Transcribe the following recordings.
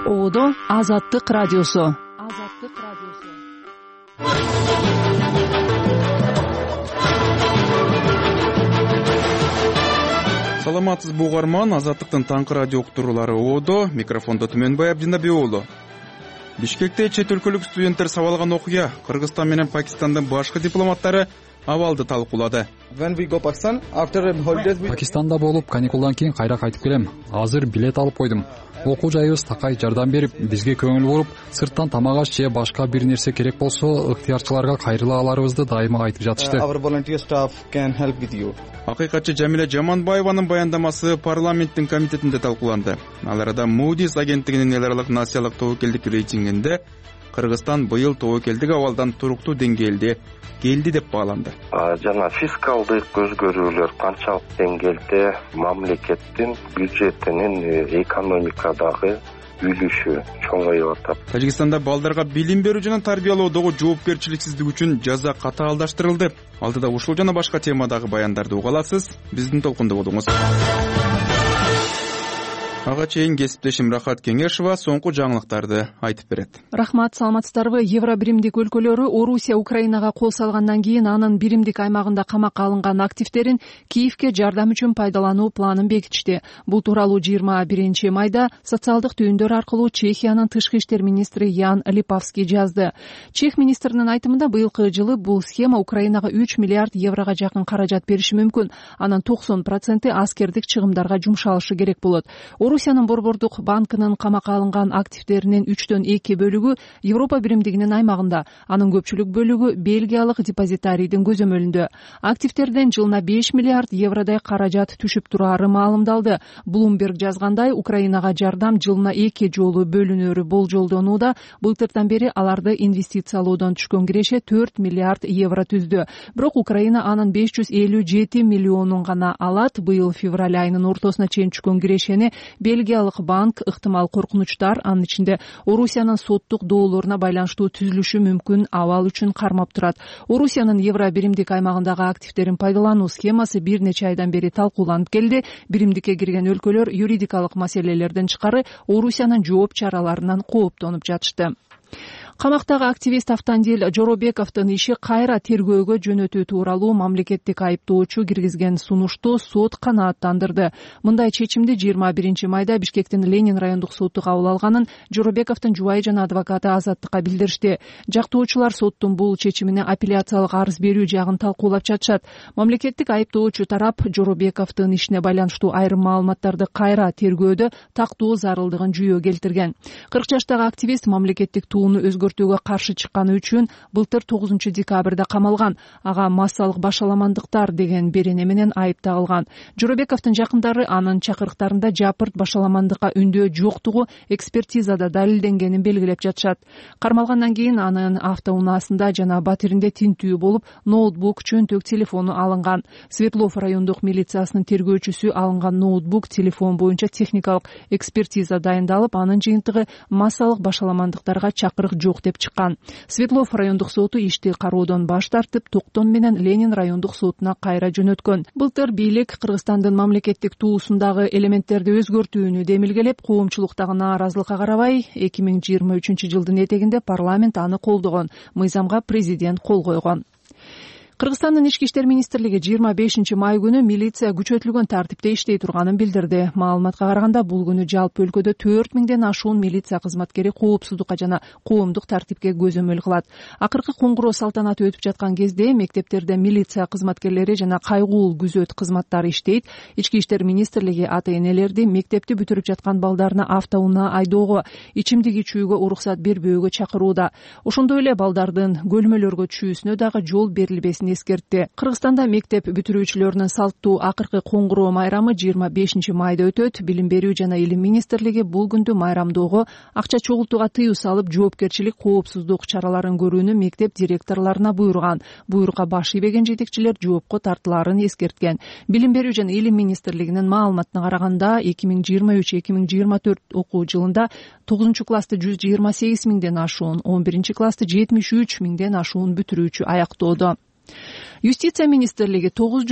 Оодо Азаттык радиосу. Саламатсызбы угарман, Азаттыктын таңкы радио уктуруулары Оодо, микрофондо Түмөнбай Абдинабек уулу. Бишкекте чет өлкөлүк студенттер сабалган окуя Кыргызстан менен Пакистандын башкы дипломаттары абалды талкуулады. Пакистанда болуп, каникулдан кийин кайра кайтып келем. Азыр билет алып койдум. Окуу жайыбыз такай жардам берип, бизге көңүл буруп, сырттан тамак аш же башка бир нерсе керек болсо, ыктыярчыларга кайрыла аларыбызды дайыма айтып жатышты. Акыйкатчы Жамиля Жаманбаеванын баяндамасы парламенттин комитетинде талкууланды. Ал арада Moody's агенттигинин эл аралык насиялык тобокелдик рейтингинде Кыргызстан быйыл тобокелдик абалдан туруктуу деңгээлде келди деп бааланды. Жана фискалдык өзгөрүүлөр канчалык деңгээлде мамлекеттин бюджетинин экономикадагы үлүшү чоңоюп атат. Тажикстанда балдарга билим берүү жана тарбиялоодогу жоопкерчиликсиздик үчүн жаза катаалдаштырылды. Алдыда ушул жана башка темадагы баяндарды уга аласыз. Биздин толкунда болуңуз. Ага чейин кесиптешим Рахат Кеңешова соңку жаңылыктарды айтып берет. Рахмат, саламатсыздарбы? Евробиримдик өлкөлөрү Орусия Украинага кол салгандан кийин анын биримдик аймагында камакка алынган активдерин Киевке жардам үчүн пайдалануу планын бекитишти. Бул тууралуу 21 майда социалдык түйүндөр аркылуу Чехиянын тышкы иштер министри Ян Липавский жазды. Чех министринин айтымында быйылкы жылы бул схема Украинага 3 миллиард еврого жакын каражат бериши мүмкүн. Анын 90% аскердик чыгымдарга жумшалышы керек болот. Орусиянын Борбордук банкынын камакка алынган активдеринин 3/2 бөлүгү Европа биримдигинин аймагында, анын көпчүлүк бөлүгү Бельгиялык депозитарийдин көзөмөлүндө. Активдерден жылына 5 миллиард евродой каражат түшүп турары маалымдалды. Bloomberg жазгандай, Украинага жардам жылына 2 жолу бөлүнөрү болжолдонууда. Былтыртан бери аларды инвестициялоодон түшкөн киреше 4 миллиард евро түздү. Бирок Украина анын 557 миллионун гана алат. Быйыл февраль айынын ортосуна чейин түшкөн кирешени Бельгиялык банк ыктымал коркунучтар, анын ичинде Орусиянын соттук доолоруна байланыштуу түзүлүшү мүмкүн абал үчүн кармап турат. Орусиянын Евро биримдик аймагындагы активдерин пайдалануу схемасы бир нече айдан бери талкууланып келди. Биримдикке кирген өлкөлөр юридикалык маселелерден тышкары Орусиянын жооп чараларынан кооптонуп жатышты. Камактагы активист Автандил Жоробековдун иши кайра тергөөгө жөнөтүү тууралуу мамлекеттик айыптоочу киргизген сунушту сот канааттандырды. Мындай чечимди 21 майда Бишкектин Ленин райондук соту кабыл алганын Жоробековдун жубайы жана адвокаты Азаттыкка билдиришти. Жактоочулар соттун бул чечимине апелляциялык арыз берүү жагын талкуулап жатышат. Мамлекеттик айыптоочу тарап Жоробековдун ишине байланыштуу айрым маалыматтарды кайра тергөөдө тактоо зарылдыгын жүйө келтирген. 40 жаштагы активист мамлекеттик тууну өзгөртүүгө каршы чыкканы үчүн былтыр 9 декабрда камалган. Ага массалык башаламандыктар деген берене менен айып тагылган. Жоробековдун жакындары анын чакырыктарында жапырт башаламандыкка үндөө жоктугу экспертизада далилденгенин белгилеп жатышат. Кармалгандан кийин анын автоунаасында жана батиринде тинтүү болуп, ноутбук, чөнтөк телефону алынган. Светлов райондук милициясынын тергөөчүсү алынган ноутбук, телефон боюнча техникалык экспертиза дайындалып, анын жыйынтыгы массалык башаламандыктарга чакырык жок деп чыккан. Светлов райондук соту ишти кароодон баш тартып, токтом менен Ленин райондук сотуна кайра жөнөткөн. Былтыр бийлик Кыргызстандын мамлекеттик туусундагы элементтерди өзгөртүүнү демилгелеп, коомчулуктагы нааразылыкка карабай 2023 жылдын этегинде парламент аны колдогон. Мыйзамга президент кол койгон. Кыргызстандын ички иштер министрлиги 25 май күнү милиция күчөтүлгөн тартипте иштей турганын билдирди. Маалыматка караганда, бул күнү жалпы өлкөдө 4000ден ашуун милиция кызматкери коопсуздукка жана коомдук тартипке көзөмөл кылат. Акыркы коңгуроо салтанаты өтүп жаткан кезде мектептерде милиция кызматкерлери жана кайгуул күзөт кызматтары иштейт. Ички иштер министрлиги ата-энелерди мектепти бүтүрүп жаткан балдарына автоунаа айдоого, ичимдик ичүүгө уруксат бербөөгө чакырууда. Ошондой эле балдардын көлмөлөргө түшүүсүнө дагы жол берилбесин эскертти. Кыргызстанда мектеп бүтүрүүчүлөрүнүн салттуу акыркы коңгуроо майрамы 25 майда өтөт. Билим берүү жана илим министрлиги бул күндү майрамдоого, акча чогултууга тыюу салып, жоопкерчилик, коопсуздук чараларын көрүүнү мектеп директорлоруна буйруган. Буйрукка баш ийбеген жетекчилер жоопко тартылаарын эскерткен. Билим берүү жана илим министрлигинин маалыматына караганда, 2023-2024 окуу жылында 9 классты 128 миңден ашуун, 11 классты 73 миңден ашуун бүтүрүүчү аяктоодо. Юстиция министрлиги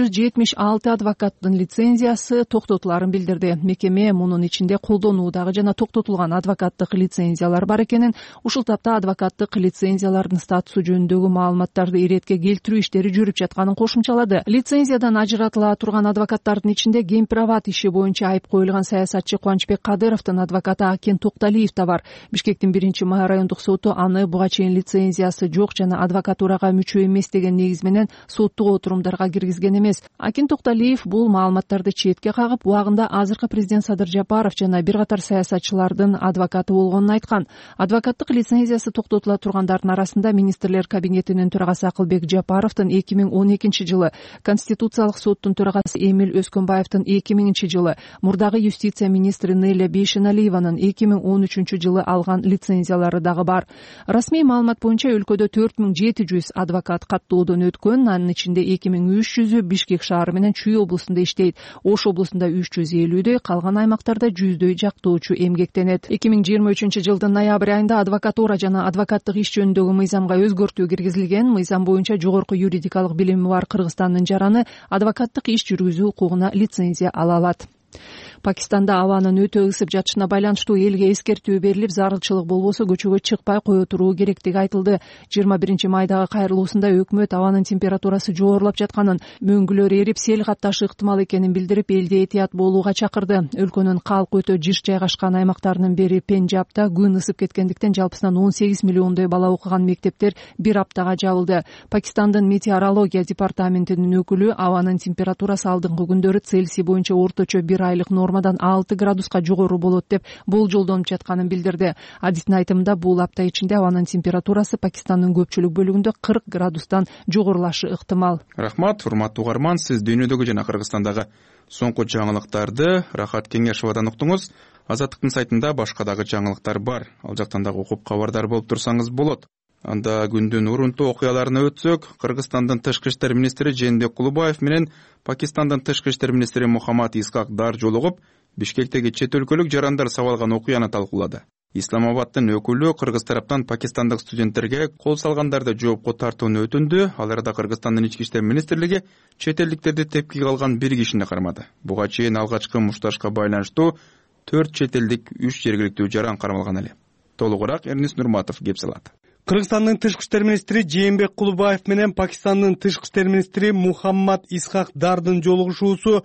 976 адвокаттын лицензиясы токтотуларын билдирди. Мекеме мунун ичинде колдонуудагы жана токтотулган адвокаттык лицензиялар бар экенин, ушул тапта адвокаттык лицензиялардын статусу жөнүндөгү маалыматтарды иретке келтирүү иштери жүрүп жатканын кошумчалады. Лицензиядан ажыратыла турган адвокаттардын ичинде Гемправат иши боюнча айып коюлган саясатчы Кубанычбек Кадыровдун адвокаты Акен Токталиев да бар. Бишкектин 1 райондук соту аны буга чейин лицензиясы жок жана адвокатурага мүчө эмес деген негиз менен соттук отурумдарга киргизген эмес. Акин Токталиев бул маалыматтарды четке кагып, убагында азыркы президент Садыр Жапаров жана бир катар саясатчылардын адвокаты болгонун айткан. Адвокаттык лицензиясы токтотула тургандардын арасында министрлер кабинетинин төрагасы Акылбек Жапаровдун 2012 жылы, Конституциялык соттун төрагасы Эмил Өскөнбаевдин 2000 жылы, мурдагы юстиция министри Неля Бейшеналиеванын 2013 жылы алган лицензиялары дагы бар. Расмий маалымат боюнча өлкөдө 4700 адвокат каттоодон өткөн, анын ичинде 2300-ü Бишкек шаары менен Чүй облусунда иштейт. Ош облусунда 350-дөй, калган аймактарда 100-дөй жактоочу эмгектенет. 2023 жылдын ноябрь айында адвокатура жана адвокаттык иш жөнүндөгү мыйзамга өзгөртүү киргизилген. Мыйзам боюнча жогорку юридикалык билими бар Кыргызстандын жараны адвокаттык иш жүргүзүү укугуна лицензия ала алат. Пакистанда абанын өтө ысып жатышына байланыштуу элге эскертүү берилип, зарылчылык болбосо көчөгө чыкпай кое туруу керектиги айтылды. 21 майдагы кайрылуусунда өкмөт абанын температурасы жогорулап жатканын, мөңгүлөр эрип, сел катташы ыктымал экенин билдирип, элди этият болууга чакырды. Өлкөнүн калк өтө жыш жайгашкан аймактарынын бири Пенджабта күн ысып кеткендиктен жалпысынан 18 миллиондой бала окуган мектептер бир аптага жабылды. Пакистандын метеорология департаментинин өкүлү абанын температурасы алдыңкы күндөрү Цельсий боюнча орточо 1 айлык нормадан 6 градуска жогору болот деп болжолдонуп жатканын билдирди. Адистин айтымында бул апта ичинде абанын температурасы Пакистандын көпчүлүк бөлүгүндө 40 градустан жогорулашы ыктымал. Рахмат, урматтуу угарман, сиз дүйнөдөгү жана Кыргызстандагы соңку жаңылыктарды Рахат Кеңешовадан уктуңуз. Азаттыктын сайтында башка дагы жаңылыктар бар. Ал жактан дагы окуп кабардар болуп турсаңыз болот. Анда күндүн урунтуу окуяларына өтсөк, Кыргызстандын тышкы иштер министри Жээнбек Кулубаев менен Пакистандын тышкы иштер министри Мухаммад Исхак Дар жолугуп, Бишкектеги чет өлкөлүк жарандар сабалган окуяны талкуулады. Исламабадтын өкүлү Кыргыз тараптан пакистандык студенттерге кол салгандарды жоопко тартууну өтүндү. Ал арада Кыргызстандын ички иштер министрлиги чет элдиктерди тепкиге алган бир кишини кармады. Буга чейин алгачкы мушташка байланыштуу 4 чет элдик 3 жергиликтүү жаран кармалган эле. Толугураак Эрнис Нурматов кеп салат. Кыргызстандын тышкы иштер министри Жээнбек Кулубаев менен Пакистандын тышкы иштер министри Мухаммад Исхак Дардын жолугушуусу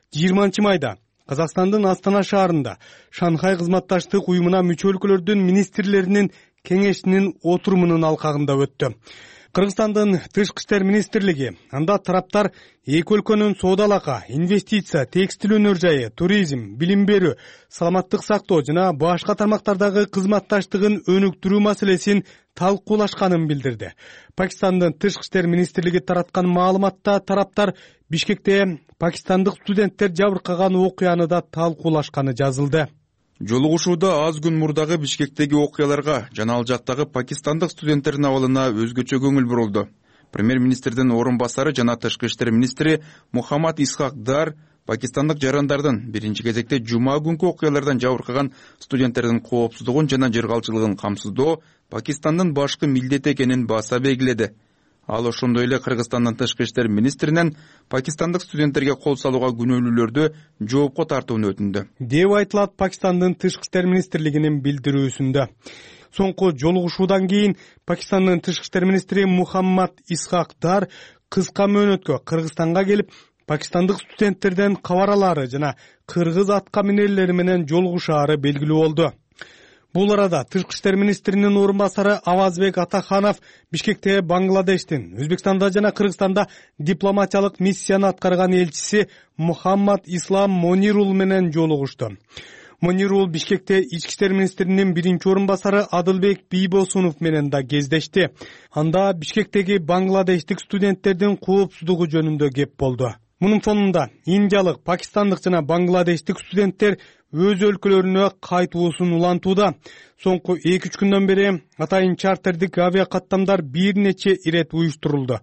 20 майда Казакстандын Астана шаарында Шанхай кызматташтык уюмуна мүчө өлкөлөрдүн министрлеринин кеңешинин отурумунун алкагында өттү. Кыргызстандын тышкы иштер министрлиги анда тараптар эки өлкөнүн соода алака, инвестиция, текстил өнөр жайы, туризм, билим берүү, саламаттык сактоо жана башка тармактардагы кызматташтыгын өнүктүрүү маселесин талкуулашканын билдирди. Пакистандын тышкы иштер министрлиги тараткан маалыматта тараптар Бишкекте пакистандык студенттер жабыркаган окуяны да талкуулашканы жазылды. Жолугушууда аз күн мурдагы Бишкектеги окуяларга жана ал жактагы пакистандык студенттердин абалына өзгөчө көңүл бурулду. Премьер-министрдин орун басары жана тышкы иштер министри Мухаммад Исхак Дар пакистандык жарандардын биринчи кезекте жума күнкү окуялардан жабыркаган студенттердин коопсуздугун жана жыргалчылыгын камсыздоо Пакистандын башкы милдети экенин баса белгиледи. Ал ошондой эле Кыргызстандын тышкы иштер министринен пакистандык студенттерге кол салууга күнөөлүүлөрдү жоопко тартууну өтүндү деп айтылат Пакистандын тышкы иштер министрлигинин билдирүүсүндө. Соңку жолугушуудан кийин Пакистандын тышкы иштер министри Мухаммад Исхак Дар кыска мөөнөткө Кыргызстанга келип, пакистандык студенттерден кабар алары жана кыргыз атка минерлери менен жолугушаары белгилүү болду. Бул арада тышкы иштер министринин орун басары Авазбек Атаханов Бишкекте Бангладештин, Өзбекстанда жана Кыргызстанда дипломатиялык миссияны аткарган элчиси Мухаммад Ислам Монирул менен жолугушту. Монирул Бишкекте ички иштер министринин биринчи орун басары Адылбек Бийбосунов менен да кездешти. Анда Бишкектеги бангладештик студенттердин коопсуздугу жөнүндө кеп болду. Мунун фонунда индиялык, пакистандык жана бангладештик студенттер өз өлкөлөрүнө кайтуусун улантууда. Соңку 2-3 күндөн бери атайын чартердик авиа каттамдар бир нече ирет уюштурулду.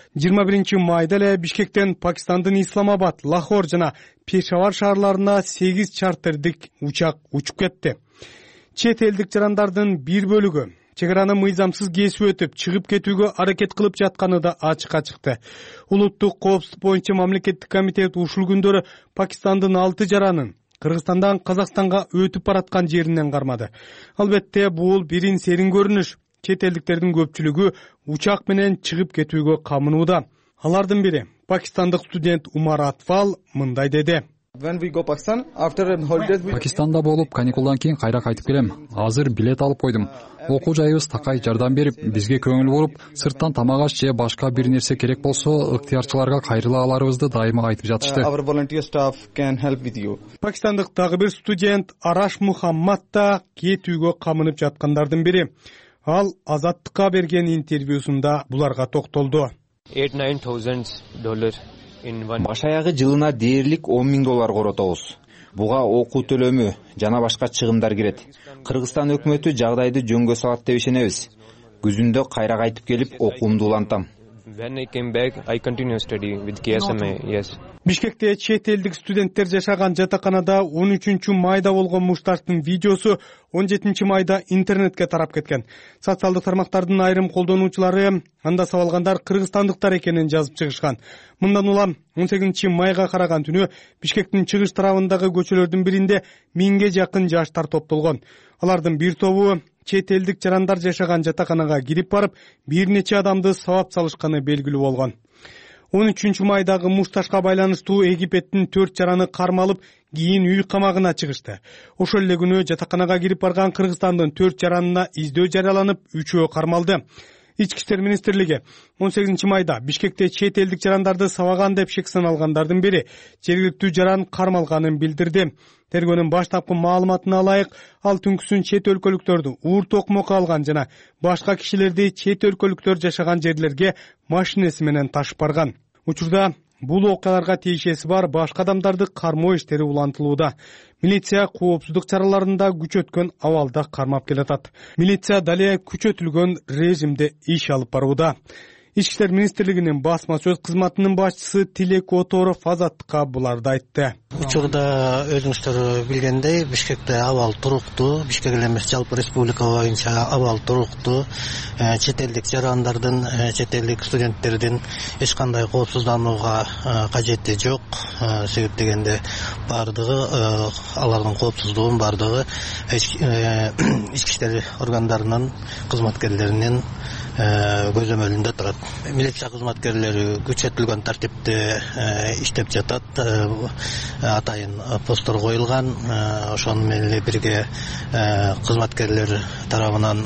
21 майда эле Бишкектен Пакистандын Исламабад, Лахор жана Пешавар шаарларына 8 чартердик учак учуп кетти. Чет элдик жарандардын бир бөлүгү чек араны мыйзамсыз кесип өтүп чыгып кетүүгө аракет кылып жатканы да ачыкка чыкты. Улуттук коопсуздук боюнча мамлекеттик комитет ушул күндөрү Пакистандын 6 жаранын Кыргызстандан Казакстанга өтүп бараткан жеринен кармады. Албетте бул бирин серин көрүнүш. Чет элдиктердин көпчүлүгү учак менен чыгып кетүүгө камынууда. Алардын бири пакистандык студент Умар Атфал мындай деди. Пакистанда болуп, каникулдан кийин кайра кайтып келем. Азыр билет алып койдум. Окуу жайыбыз такай жардам берип, бизге көңүл буруп, сырттан тамак аш же башка бир нерсе керек болсо, ыктыярчыларга кайрыла аларыбызды дайыма айтып жатышты. Пакистандык дагы бир студент Араш Мухаммад да кетүүгө камынып жаткандардын бири. Ал Азаттыкка берген интервьюсунда буларга токтолду. Баш аягы жылына дээрлик $10,000 коротобуз. Буга окуу төлөмү жана башка чыгымдар кирет. Кыргызстан өкмөтү жагдайды жөнгө салат деп ишенебиз. Күзүндө кайра кайтып келип окуумду улантам. Бишкекте чет элдик студенттер жашаган жатаканада 13-майда болгон мушташтын видеосу 17 майда интернетке тарап кеткен. Социалдык тармактардын айрым колдонуучулары анда сабалгандар кыргызстандыктар экенин жазып чыгышкан. Мындан улам 18 майга караган түнү Бишкектин чыгыш тарабындагы көчөлөрдүн биринде 1000ге жакын жаштар топтолгон. Алардын бир тобу чет элдик жарандар жашаган жатаканага кирип барып, бир нече адамды сабап салышканы белгилүү болгон. 13 майдагы мушташка байланыштуу Египеттин 4 жараны кармалып, кийин үй камагына чыгышты. Ошол эле күнү жатаканага кирип барган Кыргызстандын 4 жаранына издөө жарыяланып, 3-өө кармалды. Ички иштер министрлиги 18 майда Бишкекте чет элдик жарандарды сабаган деп шек саналгандардын бири жергиликтүү жаран кармалганын билдирди. Тергөөнүн баштапкы маалыматына ылайык, ал түнкүсүн чет өлкөлүктөрдү ууртокмокко алган жана башка кишилерди чет өлкөлүктөр жашаган жерлерге машинеси менен ташып барган. Учурда бул окуяларга тиешеси бар башка адамдарды кармоо иштери улантылууда. Милиция коопсуздук чараларында күчөткөн абалда кармап келатат. Милиция дале күчөтүлгөн режимде иш алып барууда. Ички иштер министрлигинин басма сөз кызматынын башчысы Тилек Оторов Азаттыкка буларды айтты. Учурда өзүңүздөр билгендей, Бишкекте абал туруктуу, Бишкек эле эмес, жалпы республика боюнча абал туруктуу. Чет элдик жарандардын, чет элдик студенттердин эч кандай коопсузданууга кажети жок. Себеп дегенде бардыгы алардын коопсуздугунун бардыгы ички иштер органдарынын кызматкерлеринин көзөмөлүндө турат. Милиция кызматкерлери күчөтүлгөн тартипте иштеп жатат. Атайын посттор коюлган. Ошону менен эле бирге кызматкерлер тарабынан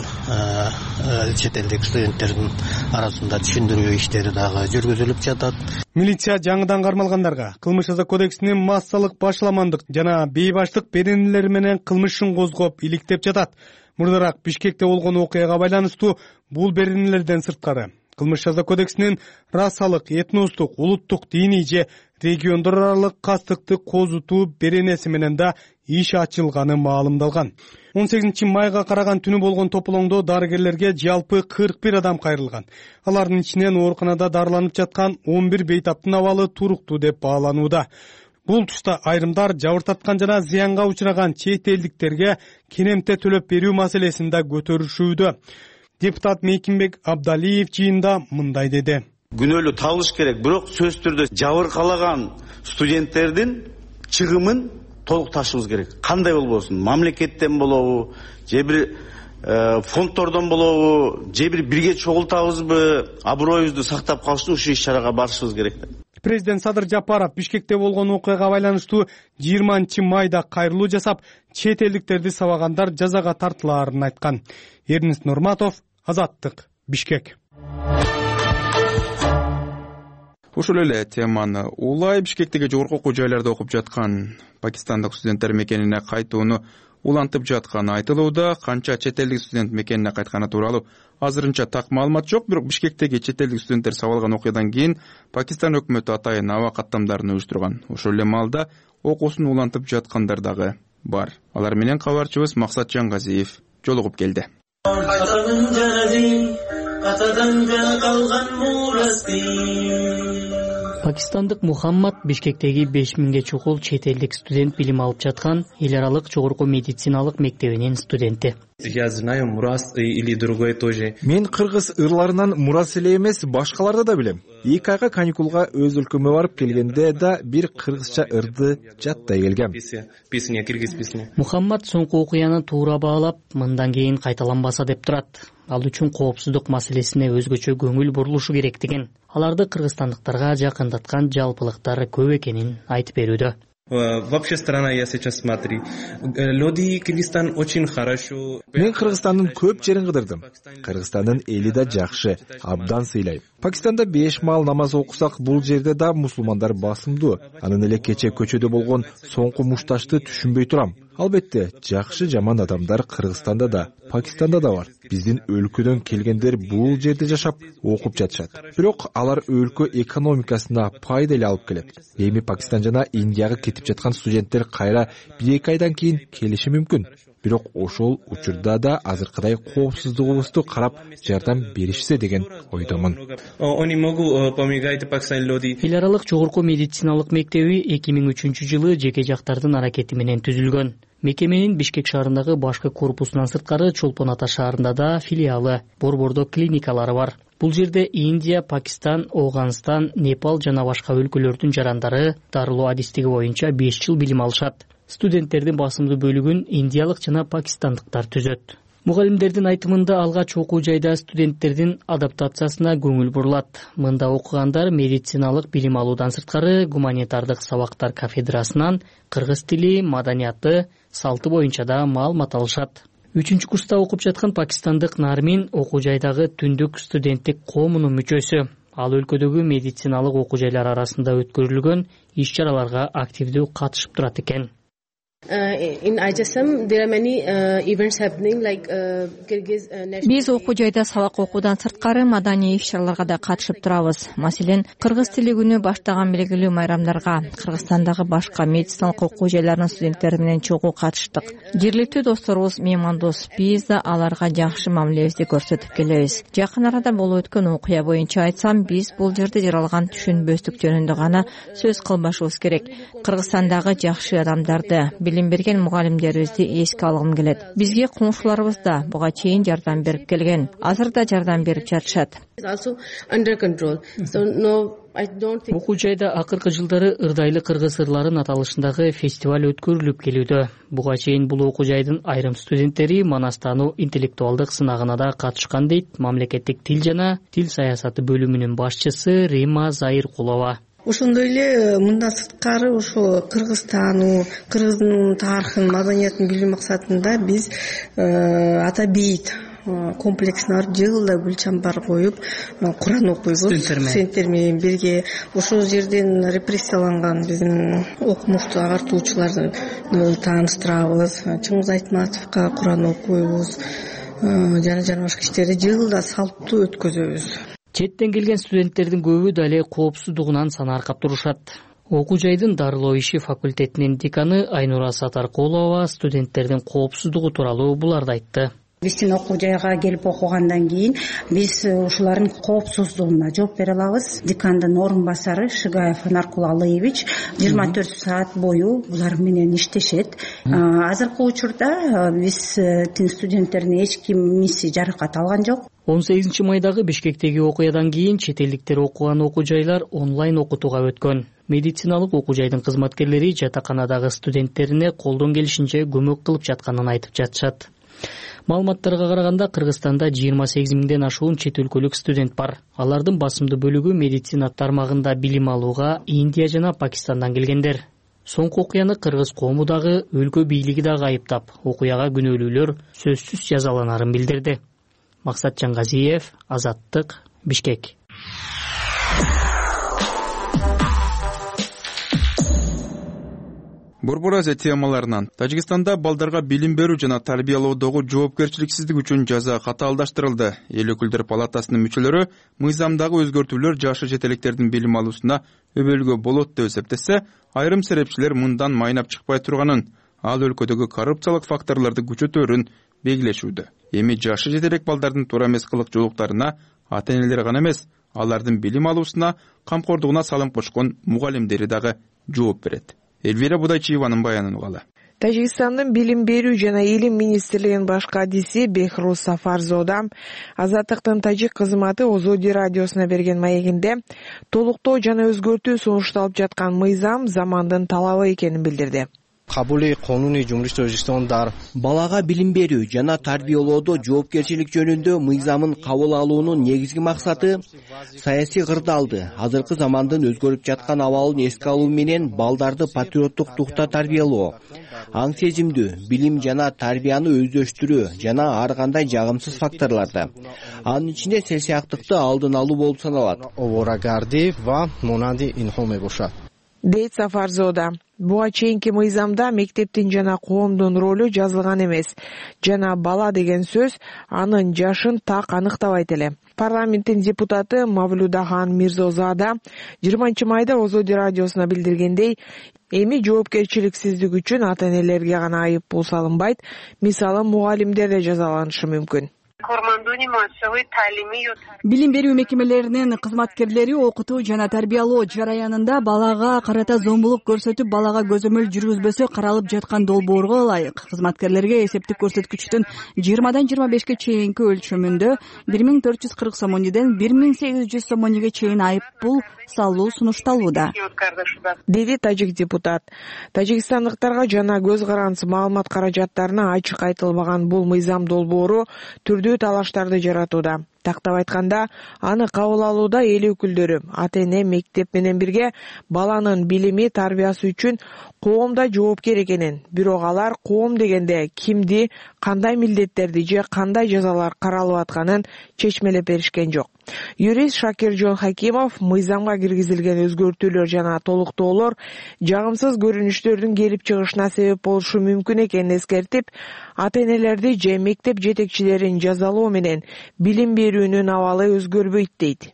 чет элдик студенттердин арасында түшүндүрүү иштери дагы жүргүзүлүп жатат. Милиция жаңыдан кармалгандарга кылмыш жаза кодексинин массалык башаламандык жана бейбаштык беренелери менен кылмыш ишин козгоп иликтеп жатат. Мурдараак Бишкекте болгон окуяга байланыштуу бул беренелерден сырткары кылмыш жаза кодексинин расалык, этностук, улуттук, диний же региондор аралык кастыкты козутуу беренеси менен да иш ачылганы маалымдалган. 18 майга караган түнү болгон тополоңдо дарыгерлерге жалпы 41 адам кайрылган. Алардын ичинен ооруканада дарыланып жаткан 11 бейтаптын абалы туруктуу деп бааланууда. Бул тушта айрымдар жабыртаткан жана зыянга учураган чет элдиктерге кенемте төлөп берүү маселесин да көтөрүшүүдө. Депутат Мейкинбек Абдалиев жыйында мындай деди. Күнөөлүү табылыш керек, бирок сөзсүз түрдө жабыркалаган студенттердин чыгымын толук ташыбыз керек. Кандай болбосун, мамлекеттен болобу, же бир фонддордон болобу, же бирге чогултабызбы, аброюбузду сактап калыш үчүн ушул иш-чарага барышыбыз керек. Президент Садыр Жапаров Бишкекте болгон окуяга байланыштуу 20 майда кайрылуу жасап, чет элдиктерди сабагандар жазага тартылаарын айткан. Эрнест Нурматов, Азаттык, Бишкек. Ушул эле теманы улай Бишкектеги жогорку окуу жайларда окуп жаткан пакистандык студенттер мекенине кайтууну улантып жатканы айтылууда. Канча чет элдик студент мекенине кайтканы тууралуу азырынча так маалымат жок, бирок Бишкектеги чет элдик студенттер сабалган окуядан кийин Пакистан өкмөтү атайын аба каттамдарын уюштурган. Ошол эле маалда окуусун улантып жаткандар дагы бар. Алар менен кабарчыбыз Максат Жаңгазиев жолугуп келди. Пакистандык Мухаммад Бишкектеги 5000ге чукул чет элдик студент билим алып жаткан эл аралык жогорку медициналык мектебинин студенти. Я знаю Мурас или другой тоже. Мен кыргыз ырларынан Мурас эле эмес, башкаларды да билем. 2 айга каникулга өз өлкөмө барып келгенде да бир кыргызча ырды жаттай келгем. Песня, кыргыз песня. Мухаммад соңку окуяны туура баалап, мындан кийин кайталанбаса деп турат. Ал үчүн коопсуздук маселесине өзгөчө көңүл бурулушу керектигин, аларды кыргызстандыктарга жакындаткан жалпылыктар көп экенин айтып берүүдө. Вообще страна я сейчас смотрю. Люди Кыргызстан очень хорошо. Мен Кыргызстандын көп жерин кыдырдым. Кыргызстандын эли да жакшы, абдан сыйлайм. Пакистанда 5 маал намаз окусак, бул жерде да мусулмандар басымдуу. Анын эле кече көчөдө болгон соңку мушташты түшүнбөй турам. Албетте, жакшы жаман адамдар Кыргызстанда да, Пакистанда да бар. Биздин өлкөдөн келгендер бул жерде жашап, окуп жатышат. Бирок алар өлкө экономикасына пайда эле алып келет. Эми Пакистан жана Индияга кетип жаткан студенттер кайра 1-2 айдан кийин келиши мүмкүн. Бирок ошол учурда да азыркыдай коопсуздугубузду карап жардам беришсе деген ойдомун. Эл аралык жогорку медициналык мектеби 2003-жылы жеке жактардын аракети менен түзүлгөн. Мекеменин Бишкек шаарындагы башкы корпусунан сырткары Чолпон Ата шаарында да филиалы, борбордо клиникалары бар. Бул жерде Индия, Пакистан, Афганистан, Непал жана башка өлкөлөрдүн жарандары дарылоо адистиги боюнча 5 жыл билим алышат. Студенттердин басымдуу бөлүгүн индиялык жана пакистандыктар түзөт. Мугалимдердин айтымында алгач окуу жайда студенттердин адаптациясына көңүл бурулат. Мында окугандар медициналык билим алуудан сырткары гуманитардык сабактар кафедрасынан кыргыз тили, маданияты, салты боюнча да маалымат алышат. 3-курста окуп жаткан пакистандык Нармин окуу жайдагы түндүк студенттик коомунун мүчөсү. Ал өлкөдөгү медициналык окуу жайлар арасында өткөрүлгөн иш-чараларга активдүү катышып турат экен. Биз окуу жайда сабак окуудан сырткары маданий иш-чараларга да катышып турабыз. Маселен, кыргыз тили күнү баштаган белгилүү майрамдарга, Кыргызстандагы башка медициналык окуу жайларынын студенттери менен чогуу катыштык. Жергиликтүү досторубуз меймандос, биз да аларга жакшы мамилебизди көрсөтүп келебиз. Жакын арада болуп өткөн окуя боюнча айтсам, биз бул жерде жаралган түшүнбөстүк жөнүндө гана сөз кылбашыбыз керек. Кыргызстандагы жакшы адамдарды, билим берген мугалимдерибизди эске алгым келет. Бизге коңшуларыбыз да буга чейин жардам берип келген. Азыр да жардам берип жатышат. Окуу жайда акыркы жылдары ырдайлы кыргыз ырларын аталышындагы фестиваль өткөрүлүп келүүдө. Буга чейин бул окуу жайдын айрым студенттери Манастануу интеллектуалдык сынагына да катышкан дейт мамлекеттик тил жана тил саясаты бөлүмүнүн башчысы Рима Заиркулова. Ошондой эле мындан сырткары ошо Кыргызстануу, кыргыздын тарыхын, маданиятын билүү максатында биз ата бейит комплексине барып жылда гүл чамбар коюп Куран окуйбуз студенттер менен бирге. Ошол жерден репрессияланган биздин окумуштуу агартуучуларды тааныштырабыз. Чыңгыз Айтматовго Куран окуйбуз. Жана башка иштерди жылда салттуу өткөзөбүз. Четтен келген студенттердин көбү да эле коопсуздугунан санааркап турушат. Окуу жайдын дарылоо иши факультетинин деканы Айнура Сатаркулова студенттердин коопсуздугу тууралуу буларды айтты. Биздин окуу жайга келип окугандан кийин биз ушулардын коопсуздугуна жооп бере алабыз. Декандын орун басары Шигаев Наркул Алыевич 24 саат бою булар менен иштешет. Азыркы учурда биздин студенттердин эч кимиси жаракат алган жок. 18 Бишкектеги окуядан кийин чет элдиктер окуган окуу жайлар онлайн окутууга өткөн. Медициналык окуу жайдын кызматкерлери жатаканадагы студенттерине колдон келишинче көмөк кылып жатканын айтып жатышат. Маалыматтарга караганда Кыргызстанда 28 миңден ашуун чет өлкөлүк студент бар. Алардын басымдуу бөлүгү медицина тармагында билим алууга Индия жана Пакистандан келгендер. Соңку окуяны кыргыз коому дагы, өлкө бийлиги дагы айыптап, окуяга күнөөлүүлөр сөзсүз жазаланарын билдирди. Максат Жаңгазиев, Азаттык, Бишкек. Борбор Азия темаларынан Тажикстанда балдарга билим берүү жана тарбиялоодогу жоопкерчиликсиздик үчүн жаза катаалдаштырылды. Эл өкүлдөр палатасынын мүчөлөрү мыйзамдагы өзгөртүүлөр жашы чет электердин билим алуусуна өбөлгө болот деп эсептесе, айрым серепчилер мындан майнап чыкпай турганын, ал өлкөдөгү коррупциялык факторлорду күчөтөөрүн белгилешүүдө. Эми жашы жет элек балдардын туура эмес кылык жолуктарына ата-энелер гана эмес, алардын билим алуусуна, камкордугуна салым кошкон мугалимдери дагы жооп берет. Эльвира Будайчиеванын баянын угалы. Тажикстандын билим берүү жана илим министрлигинин баш кадиси Бехрус Сафарзода Азаттыктын тажик кызматы Озоди радиосуна берген маегинде толуктоо жана өзгөртүү сунушталып жаткан мыйзам замандын талабы экенин билдирди. Балага билим берүү жана тарбиялоодо жоопкерчилик жөнүндө мыйзамын кабыл алуунун негизги максаты саясий кырдаалды, азыркы замандын өзгөрүп жаткан абалын эске алуу менен балдарды патриоттук духта тарбиялоо, аң сезимдүү, билим жана тарбияны өздөштүрүү жана ар кандай жагымсыз факторларды, анын ичинде селсияктыкты алдын алуу болуп саналат. Дейт Сафарзода. Буга чейинки мыйзамда мектептин жана коомдун ролу жазылган эмес, жана бала деген сөз анын жашын так аныктабайт эле. Парламенттин депутаты Мавлюдахан Мирзозада 20-майда Озоди радиосуна билдиргендей, эми жоопкерчиликсиздик үчүн ата-энелерге гана айып пул салынбайт, мисалы мугалимдер да жазаланышы мүмкүн. Билим берүү мекемелеринин кызматкерлери окутуу жана тарбиялоо жараянында балага карата зомбулук көрсөтүп, балага көзөмөл жүргүзбөсө каралып жаткан долбоорго ылайык кызматкерлерге эсептик көрсөткүчтүн 20-дан 25-ке чейинки өлчөмүндө 1440 сомониден 1800 сомониге чейин айып пул салуу сунушталууда, деди тажик депутат. Тажикстандыктарга жана көз карандысыз маалымат каражаттарына ачык айтылбаган бул мыйзам долбоору түрдүү талаштарды жаратууда. Тактап айтканда, аны кабыл алууда эл өкүлдөрү, ата-эне, мектеп менен бирге баланын билими, тарбиясы үчүн коомда жоопкер экенин, бирок алар коом дегенде кимди, кандай милдеттерди же кандай жазалар каралып атканын чечмелеп беришкен жок. Юрист Шакиржон Хакимов мыйзамга киргизилген өзгөртүүлөр жана толуктоолор жагымсыз көрүнүштөрдүн келип чыгышына себеп болушу мүмкүн экенин эскертип, ата-энелерди же мектеп жетекчилерин жазалоо менен билим берүүнүн абалы өзгөрбөйт дейт.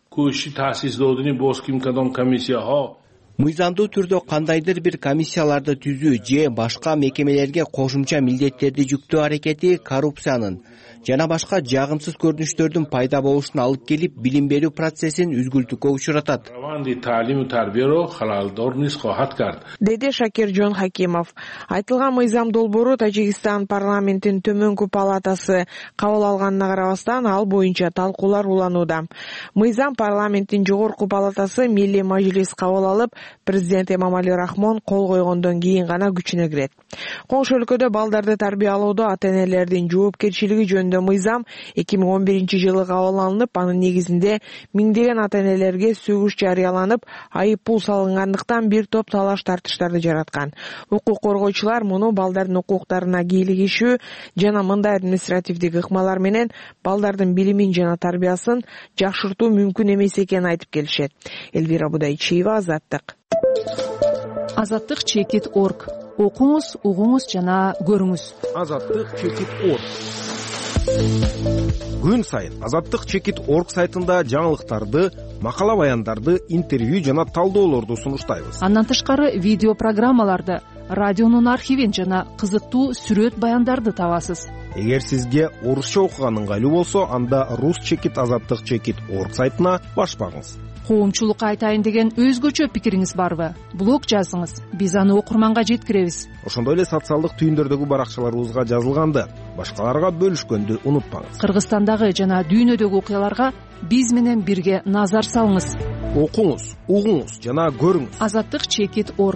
Мыйзамдуу түрдө кандайдыр бир комиссияларды түзүү же башка мекемелерге кошумча милдеттерди жүктөө аракети коррупциянын жана башка жагымсыз көрүнүштөрдүн пайда болушуна алып келип, билим берүү процессин үзгүлтүккө учуратат, деди Шакиржон Хакимов. Айтылган мыйзам долбоору Тажикстан парламентин төмөнкү палатасы кабыл алганына карабастан ал боюнча талкуулар уланууда. Мыйзам парламенттин жогорку палатасы Милли Мажлис кабыл алып, президент Эмомали Рахмон кол койгондон кийин гана күчүнө кирет. Коңшу өлкөдө балдарды тарбиялоодо ата-энелердин жоопкерчилиги жөнүндө мыйзам 2011-жылы кабыл алынып, анын негизинде миңдеген ата-энелерге сөгүш жарыяланып, айып пул салынгандыктан бир топ талаш тартыштарды жараткан. Укук коргоочулар муну балдардын укуктарына кийлигишүү жана мындай административдик ыкмалар менен балдардын билимин жана тарбиясын жакшыртуу мүмкүн эмес экенин айтып келишет. Элвира Будайчиева, Азаттык. Азаттык.org. Окуңуз, угуңуз жана көрүңүз. Азаттык.org. Күн сайын Азаттык.org сайтында жаңылыктарды, макала баяндарды, интервью жана талдоолорду сунуштайбыз. Андан тышкары видео программаларды, радионун архивин жана кызыктуу сүрөт баяндарды табасыз. Эгер сизге орусча окуган ыңгайлуу болсо, анда Азаттык.org сайтына баш багыңыз. Коомчулукка айтайын деген өзгөчө пикириңиз барбы? Блог жазыңыз, биз аны окурманга жеткиребиз. Ошондой эле социалдык түйүндөрдөгү баракчаларыбызга жазылганды башкаларга бөлүшкөндү унутпаңыз. Кыргызстандагы жана дүйнөдөгү окуяларга биз менен бирге назар салыңыз. Окуңуз, угуңуз жана көрүңүз. Азаттык.org.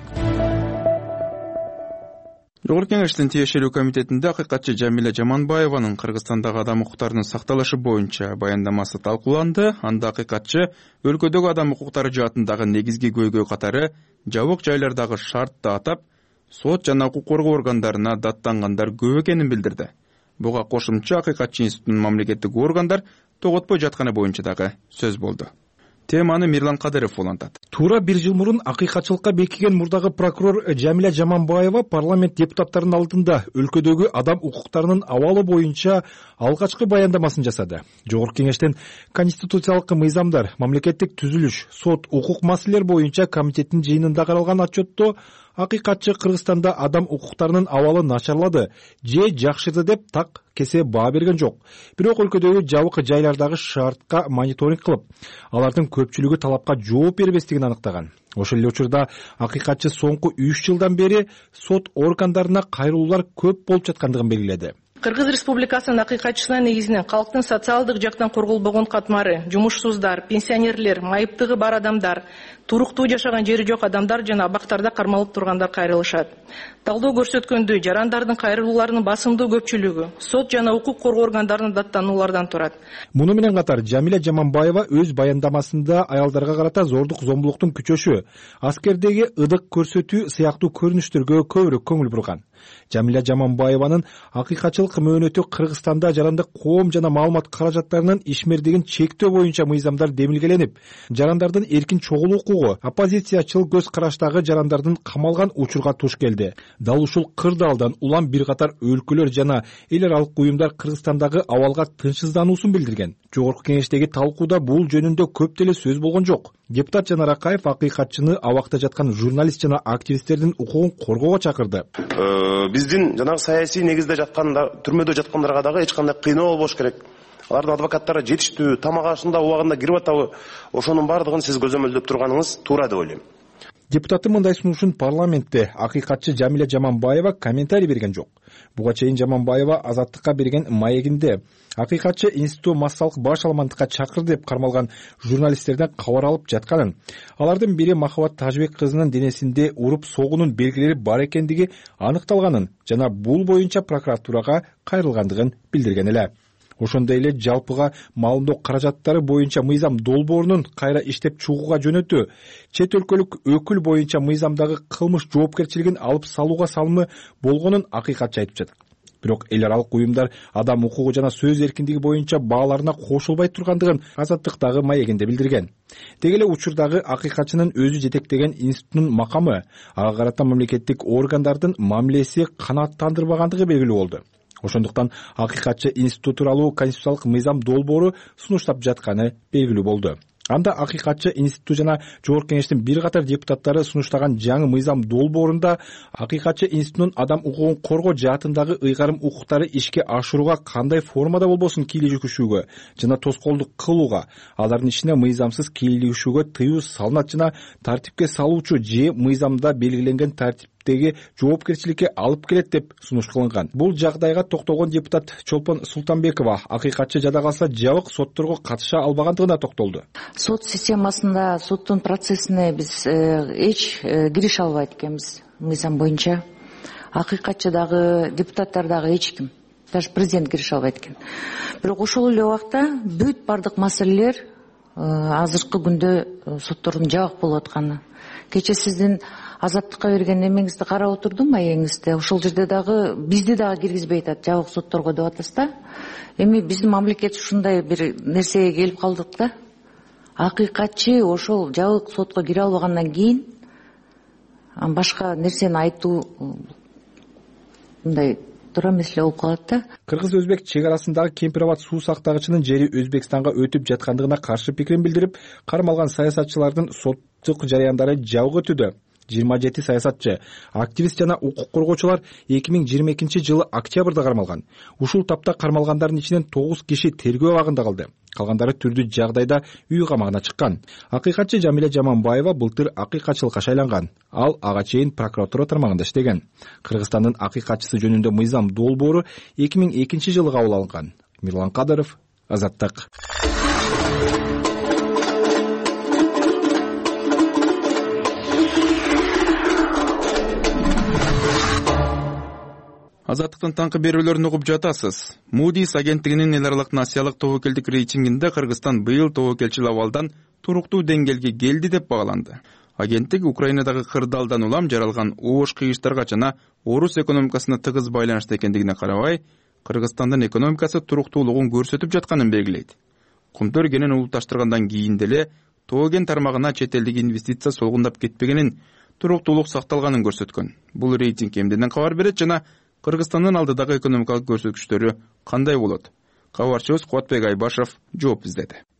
Жогорку Кеңештин тиешелүү комитетинде акыйкатчы Жамиля Жаманбаеванын Кыргызстандагы адам укуктарынын сакталышы боюнча баяндамасы талкууланды. Анда акыйкатчы өлкөдөгү адам укуктары жаатындагы негизги көйгөй катары жабык жайлардагы шартты атап, сот жана укук коргоо органдарына даттангандар көп экенин билдирди. Буга кошумча акыйкатчы институтунун мамлекеттик органдар тоготпой жатканы боюнча дагы сөз болду. Теманы Мирлан Кадыров улантат. Туура 1 жыл мурун акыйкатчылыкка бекиген мурдагы прокурор Жамиля Жаманбаева парламент депутаттарынын алдында өлкөдөгү адам укуктарынын абалы боюнча алгачкы баяндамасын жасады. Жогорку Кеңештин конституциялык мыйзамдар, мамлекеттик түзүлүш, сот, укук маселелер боюнча комитеттин жыйынында каралган отчетто акыйкатчы Кыргызстанда адам укуктарынын абалы начарлады же жакшырды деп так кесе баа берген жок. Бирок өлкөдөгү жабык жайлардагы шартка мониторинг кылып, алардын көпчүлүгү талапка жооп бербестигин аныктаган. ошол эле учурда акыйкатчы соңку 3 жылдан бери сот органдарына кайрылуулар көп болуп жаткандыгын белгиледи. Кыргыз Республикасынын акыйкатчысына негизинен калктын социалдык жактан корголбогон катмары, жумушсуздар, пенсионерлер, майыптыгы бар адамдар, туруктуу жашаган жери жок адамдар жана абактарда кармалып тургандар кайрылышат. Талдоо көрсөткөндөй, жарандардын кайрылууларынын басымдуу көпчүлүгү сот жана укук коргоо органдарынын даттануулардан турат. Муну менен катар Жамиля Жаманбаева өз баяндамасында аялдарга карата зордук зомбулуктун күчөшү, аскердеги ыдык көрсөтүү сыяктуу көрүнүштөргө көбүрөөк көңүл бурган. Жамиля Жаманбаеванын акыйкатчылык мөөнөтү Кыргызстанда жарандык коом жана маалымат каражаттарынын ишмердигин чектөө боюнча мыйзамдар демилгеленип, жарандардын эркин чогулуу укугу, оппозициячыл көз караштагы жарандардын камалган учурга туш келди. Дал ушул кырдаалдан улам бир катар өлкөлөр жана эл аралык уюмдар Кыргызстандагы абалга тынчсыздануусун билдирген. Жогорку кеңештеги талкууда бул жөнүндө көп деле сөз болгон жок. Депутат Жанар Акаев акыйкатчыны абакта жаткан журналист жана активисттердин укугун коргоого чакырды. Биздин жанагы саясий негизде жатканда, түрмөдө жаткандарга дагы эч кандай кыйноо болбош керек. Алардын адвокаттары жетиштүү, тамак ашында убагында кирип атабы, ошонун бардыгын сиз көзөмөлдөп турганыңыз туура деп ойлойм. Депутаттын мындай сунушун парламентте акыйкатчы Жамиля Жаманбаева комментарий берген жок. Буга чейин Жаманбаева Азаттыкка берген маегинде акыйкатчы институту массалык баш аламандыкка чакыр деп кармалган журналисттерден кабар алып жатканын, алардын бири Махабат Тажбек кызынын денесинде уруп согуунун белгилери бар экендиги аныкталганын жана бул боюнча прокуратурага кайрылгандыгын билдирген эле. Ошондой эле жалпыга маалымдоо каражаттары боюнча мыйзам долбоорунун кайра иштеп чыгууга жөнөтүү, чет өлкөлүк өкүл боюнча мыйзамдагы кылмыш жоопкерчилигин алып салууга салымы болгонун акыйкатчы айтып жатат. Бирок эл аралык уюмдар адам укугу жана сөз эркиндиги боюнча бааларына кошулбай тургандыгын Азаттыктагы маегинде билдирген. Деги эле учурдагы акыйкатчынын өзү жетектеген институттун макамы, ага карата мамлекеттик органдардын мамилеси канааттандырбагандыгы белгилүү болду. Ошондуктан акыйкатчы институту тууралуу конституциялык мыйзам долбоору сунуштап жатканы белгилүү болду. Анда акыйкатчы институту жана Жогорку кеңештин бир катар депутаттары сунуштаган жаңы мыйзам долбоорунда акыйкатчы институтунун адам укугун коргоо жаатындагы ыйгарым укуктары ишке ашырууга кандай формада болбосун кийлигишүүгө жана тоскоолдук кылууга, алардын ишине мыйзамсыз кийлигишүүгө тыюу салынат жана тартипке салуучу же мыйзамда белгиленген тартиптеги жоопкерчиликке алып келет деп сунуш кылынган. Бул жагдайга токтолгон депутат Чолпон Султанбекова акыйкатчы жада калса жабык сотторго катыша албагандыгына токтолду. Сот системасында соттун процессине биз эч кирише албайт экенбиз мыйзам боюнча. Акыйкатчы дагы, депутаттар дагы эч ким, даже президент кирише албайт экен. Бирок ошол эле убакта бүт бардык маселелер азыркы күндө соттордун жабык болуп атканы. Кече сиздин Азаттыкка берген эмеңизди карап отурдум, маегиңизде. Ошол жерде дагы бизди дагы киргизбей атат, жабык сотторго деп атасыз да. Эми биздин мамлекет ушундай бир нерсеге келип калдык да. Акыйкатчы ошол жабык сотко кире албагандан кийин башка нерсени айтуу мындай туура эмес эле болуп калат да. Кыргыз-өзбек чек арасындагы Кемпирабад суу сактагычынын жери Өзбекстанга өтүп жаткандыгына каршы пикирин билдирип, кармалган саясатчылардын соттук жараяндары жабык өтүүдө. 27 саясатчы, активист жана укук коргоочулар 2022 жылы октябрда кармалган. Ушул тапта кармалгандардын ичинен 9 киши тергөө абагында калды. Калгандары түрдүү жагдайда үй камагына чыккан. Акыйкатчы Жамиля Жаманбаева былтыр акыйкатчылыкка шайланган. Ал ага чейин прокуратура тармагында иштеген. Кыргызстандын акыйкатчысы жөнүндө мыйзам долбоору 2002 жылы кабыл алынган. Мирлан Кадыров, Азаттык. Азаттыктын таңкы берүүлөрүн угуп жатасыз. Moody's агенттигинин эл аралык насиялык тобокелдик рейтингинде Кыргызстан быйыл тобокелчил абалдан туруктуу деңгээлге келди деп багаланды. Агенттик Украинадагы кырдаалдан улам жаралган оош кыйыштарга жана орус экономикасына тыгыз байланышты экендигине карабай, Кыргызстандын экономикасы туруктуулугун көрсөтүп жатканын белгилейт. Кумтөр кенен улутташтыргандан кийин деле тобокен тармагына чет элдик инвестиция солгундап кетпегенин, туруктуулук сакталганын көрсөткөн. Бул рейтинг эмнеден кабар берет жана Кыргызстандын алдыдагы экономикалык көрсөткүчтөрү кандай болот? Кабарчыбыз Кубатбек Айбашев жооп издеди.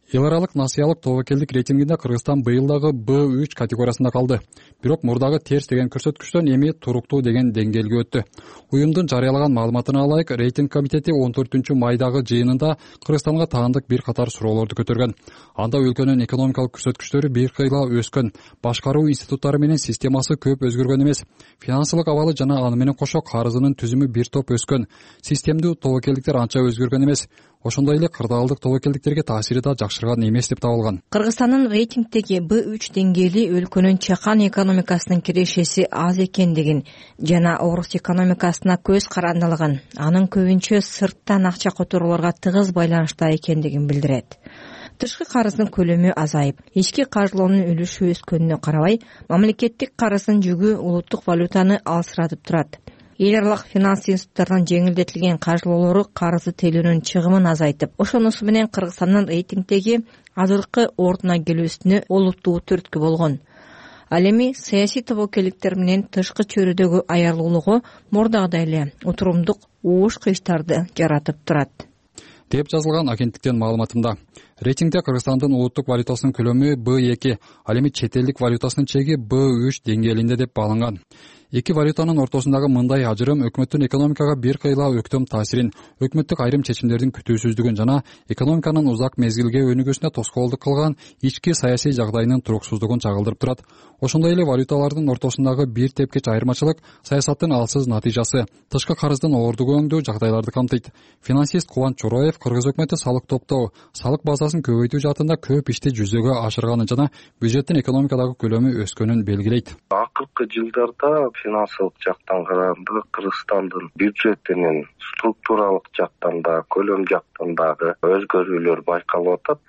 Эл аралык насыялык тобокелдик рейтингинде Кыргызстан быйыл дагы B3 категориясында калды. Бирок мурдагы терс деген көрсөткүчтөн эми туруктуу деген деңгээлге өттү. Уюмдун жарыялаган маалыматына ылайык, рейтинг комитети 14 майдагы жыйынында Кыргызстанга таандык бир катар суроолорду көтөргөн. Анда өлкөнүн экономикалык көрсөткүчтөрү бир кыйла өскөн, башкаруу институттары менен системасы көп өзгөргөн эмес, финансылык абалы жана аны менен кошо карызынын түзүмү бир топ өскөн, системдүү тобокелдиктер анча өзгөргөн эмес. Ошондой эле кырдаалдык тобокелдиктерге таасири да жакшырган эмес деп табылган. Кыргызстандын рейтингдеги B3 деңгээли өлкөнүн чакан экономикасынын кирешеси аз экендигин жана орус экономикасына көз карандылыгын, анын көбүнчө сырттан акча которууларга тыгыз байланышта экендигин билдирет. Тышкы карыздын көлөмү азайып, ички каржылоонун үлүшү өскөнүнө карабай, мамлекеттик карыздын жүгү улуттук валютаны алсыратып турат. Эл аралык финанс институттарынын жеңилдетилген каржылоолору карызды төлөөнүн чыгымын азайтып, ошонусу менен Кыргызстандын рейтингдеги азыркы ордуна келүүсүнө олуттуу түрткү болгон. Ал эми саясий тобокелдиктер менен тышкы чөйрөдөгү аярлуулугу мурдагыдай эле утурумдук ууш кыйыштарды жаратып турат деп жазылган агенттиктин маалыматында. Рейтингде Кыргызстандын улуттук валютасынын көлөмү B2, ал эми чет элдик валютасынын чеги B3 деңгээлинде деп бааланган. Эки валютанын ортосундагы мындай ажырым өкмөттүн экономикага бир кыйла өктөм таасирин, өкмөттүк айрым чечимдердин күтүүсүздүгүн жана экономиканын узак мезгилге өнүгүүсүнө тоскоолдук кылган ички саясий жагдайынын туруксуздугун чагылдырып турат. Ошондой эле валюталардын ортосундагы бир тепкич айырмачылык саясаттын алсыз натыйжасы, тышкы карыздын ордугөңдүү жагдайларды камтыйт. Финансист Кубанч Чороев Кыргыз өкмөтү салык топтоо, салык базасын көбөйтүү жаатында көп ишти жүзөгө ашырганын жана бюджеттин экономикадагы көлөмү өскөнүн белгилейт. Акыркы жылдарда финансылык жактан караганда Кыргызстандын бюджетинин структуралык жактан да, көлөм жактан дагы өзгөрүүлөр байкалып атат.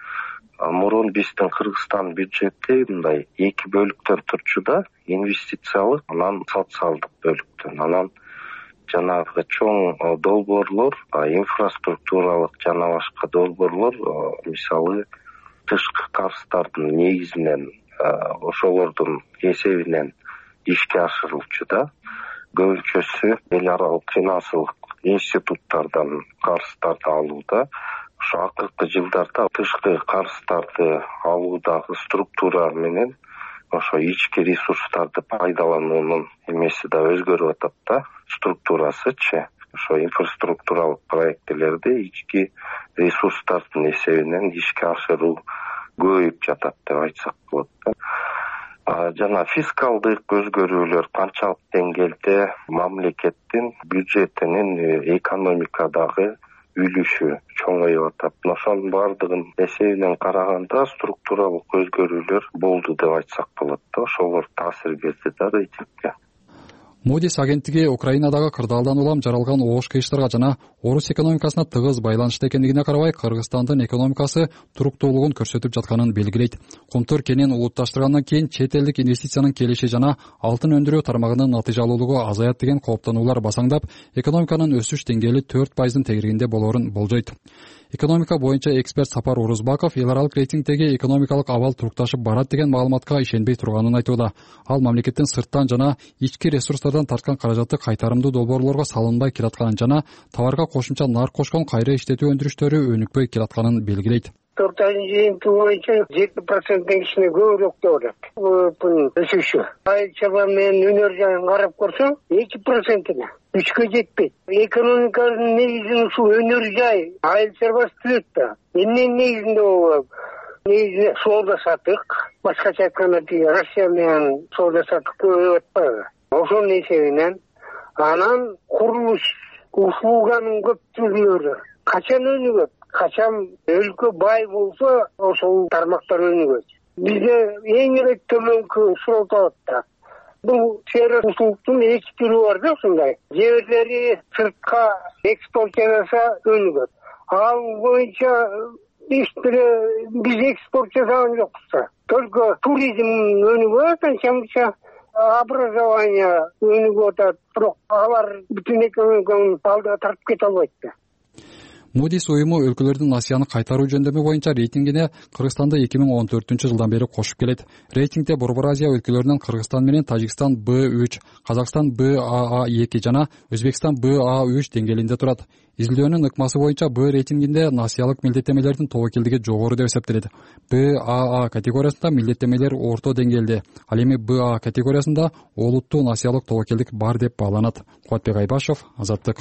Мурун биздин Кыргызстан бюджети мындай эки бөлүктөн турчу да, инвестициялык, анан социалдык бөлүктөн. Анан жанагы чоң долбоорлор, инфраструктуралык жана башка долбоорлор, мисалы тышкы карыздардын негизинен, ошолордун эсебинен ишке ашырылчу да. Көбүнчөсү эл аралык финансылык институттардан карыздарды алууда. Ошо акыркы жылдарда тышкы карыздарды алуудагы структура менен ошо ички ресурстарды пайдалануунун эмеси да өзгөрүп атат да, структурасычы. Ошо инфраструктуралык проектилерди ички ресурстардын эсебинен ишке ашыруу көбөйүп жатат деп айтсак болот да. Жана фискалдык өзгөрүүлөр канчалык деңгээлде мамлекеттин бюджетинин экономикадагы үлүшү чоңоюп атат. Ошонун баардыгын эсебинен караганда структуралык өзгөрүүлөр болду деп айтсак болот да. Ошолор таасир берди да рейтингге. Moody's агенттиги Украинадагы кырдаалдан улам жаралган оош кыйыштарга жана орус экономикасына тыгыз байланышта экендигине карабай, Кыргызстандын экономикасы туруктуулугун көрсөтүп жатканын белгилейт. Кумтур кенен улутташтыргандан кийин чет элдик инвестициянын келиши жана алтын өндүрүү тармагынын натыйжалуулугу азаят деген кооптонуулар басаңдап, экономиканын өсүш деңгээли 4% тегерегинде болоорун болжойт. Экономика боюнча эксперт Сапар Урузбаков эл аралык рейтингдеги экономикалык абал турукташып барат деген маалыматка ишенбей турганын айтууда. Ал мамлекеттин сырттан жана ички ресурстардан тарткан каражаты кайтарымдуу долбоорлорго салынбай келатканын жана товарга кошумча нарк кошкон кайра иштетүү өндүрүштөрү өнүкпөй келатканын белгилейт. 4 айдын жыйынтыгы боюнча 7%-тен кичине көбүрөөк деп атат. Бул өсүшү. Айыл чабан менен өнөр жайын карап көрсөң, 2%-не 3-кө жетпейт. Экономиканын негизин ушул өнөр жай, айыл чабан түзөт да. Эмненин негизинде болот? Негизи соода сатык, башкача айтканда Россия менен соода сатык көбөйүп атпайбы? Ошонун эсебинен анан курулуш услуганын көптүгүлөрү качан өнүгөт? Качан өлкө бай болсо, ошол тармактар өнүгөт. Бизде эң эле төмөнкү суроо табат да. Бул чейра услугтун эки түрү бар да, ушундай. Жерлери сыртка экспорт жасаса өнүгөт. Ал боюнча биз экспорт жасаган жокпуз. Только туризм өнүгөт, анча-мынча образование өнүгүп атат, бирок алар бүтүн экономиканы алдыга тартып кете албайт да. Moody's уюму өлкөлөрдүн Асияны кайтаруу жөндөмү боюнча рейтингине Кыргызстанды 2014 жылдан бери кошуп келет. Рейтингде Борбор Азия өлкөлөрүнөн Кыргызстан менен Тажикстан B3, Казакстан BAA2 жана Өзбекстан BA3 деңгээлинде турат. Изилдөөнүн ыкмасы боюнча Б рейтингинде насиялык милдеттемелердин тобокелдиги жогору деп эсептелет. BAA категориясында милдеттемелер орто деңгээлде, ал эми BA категориясында олуттуу насиялык тобокелдик бар деп бааланат. Кубатбек Айбашев, Азаттык.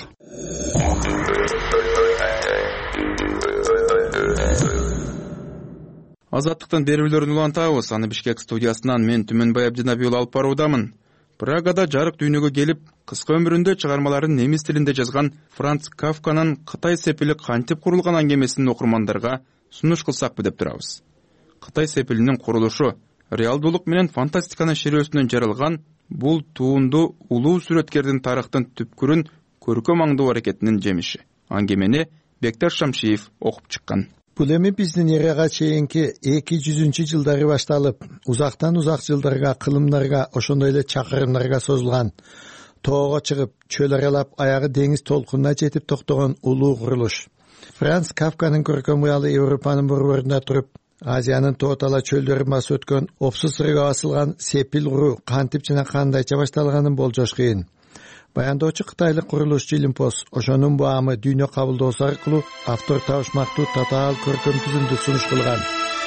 Азаттыктын берүүлөрүн улантабыз. Аны Бишкек студиясынан мен Түмөнбай Абдинабиул алып баруудамын. Прагада жарык дүйнөгө келип, кыска өмүрүндө чыгармаларын немис тилинде жазган Франц Кафканын Кытай сепили кантип курулган аңгемесин окурмандарга сунуш кылсакпы деп турабыз. Кытай сепилинин курулушу реалдуулук менен фантастиканын ширөөсүнөн жаралган бул туунду улуу сүрөткердин тарыхтын түпкүрүн көркөм аңдоо аракетинин жемиши. Аңгемени Бекташ Шамшиев окуп чыккан. Бул эми биздин эрага чейинки 200-жылдары башталып, узактан узак жылдарга, кылымдарга, ошондой эле чакырымдарга созулган, тоого чыгып, чөл аралап, аягы деңиз толкунуна жетип токтогон улуу курулуш. Франц Кафканын көркөм уялы Европанын борборунда туруп, Азиянын тоотала чөлдөрүн басып өткөн опсуз сырга басылган сепил уруу кантип жана кандайча башталганын болжош кыйын. Баяндоочу кытайлык курулушчу Илимпос ошонун баамы дүйнө кабылдоосу аркылуу автор табышмактуу татаал көркөм түзүмдү сунуш кылган.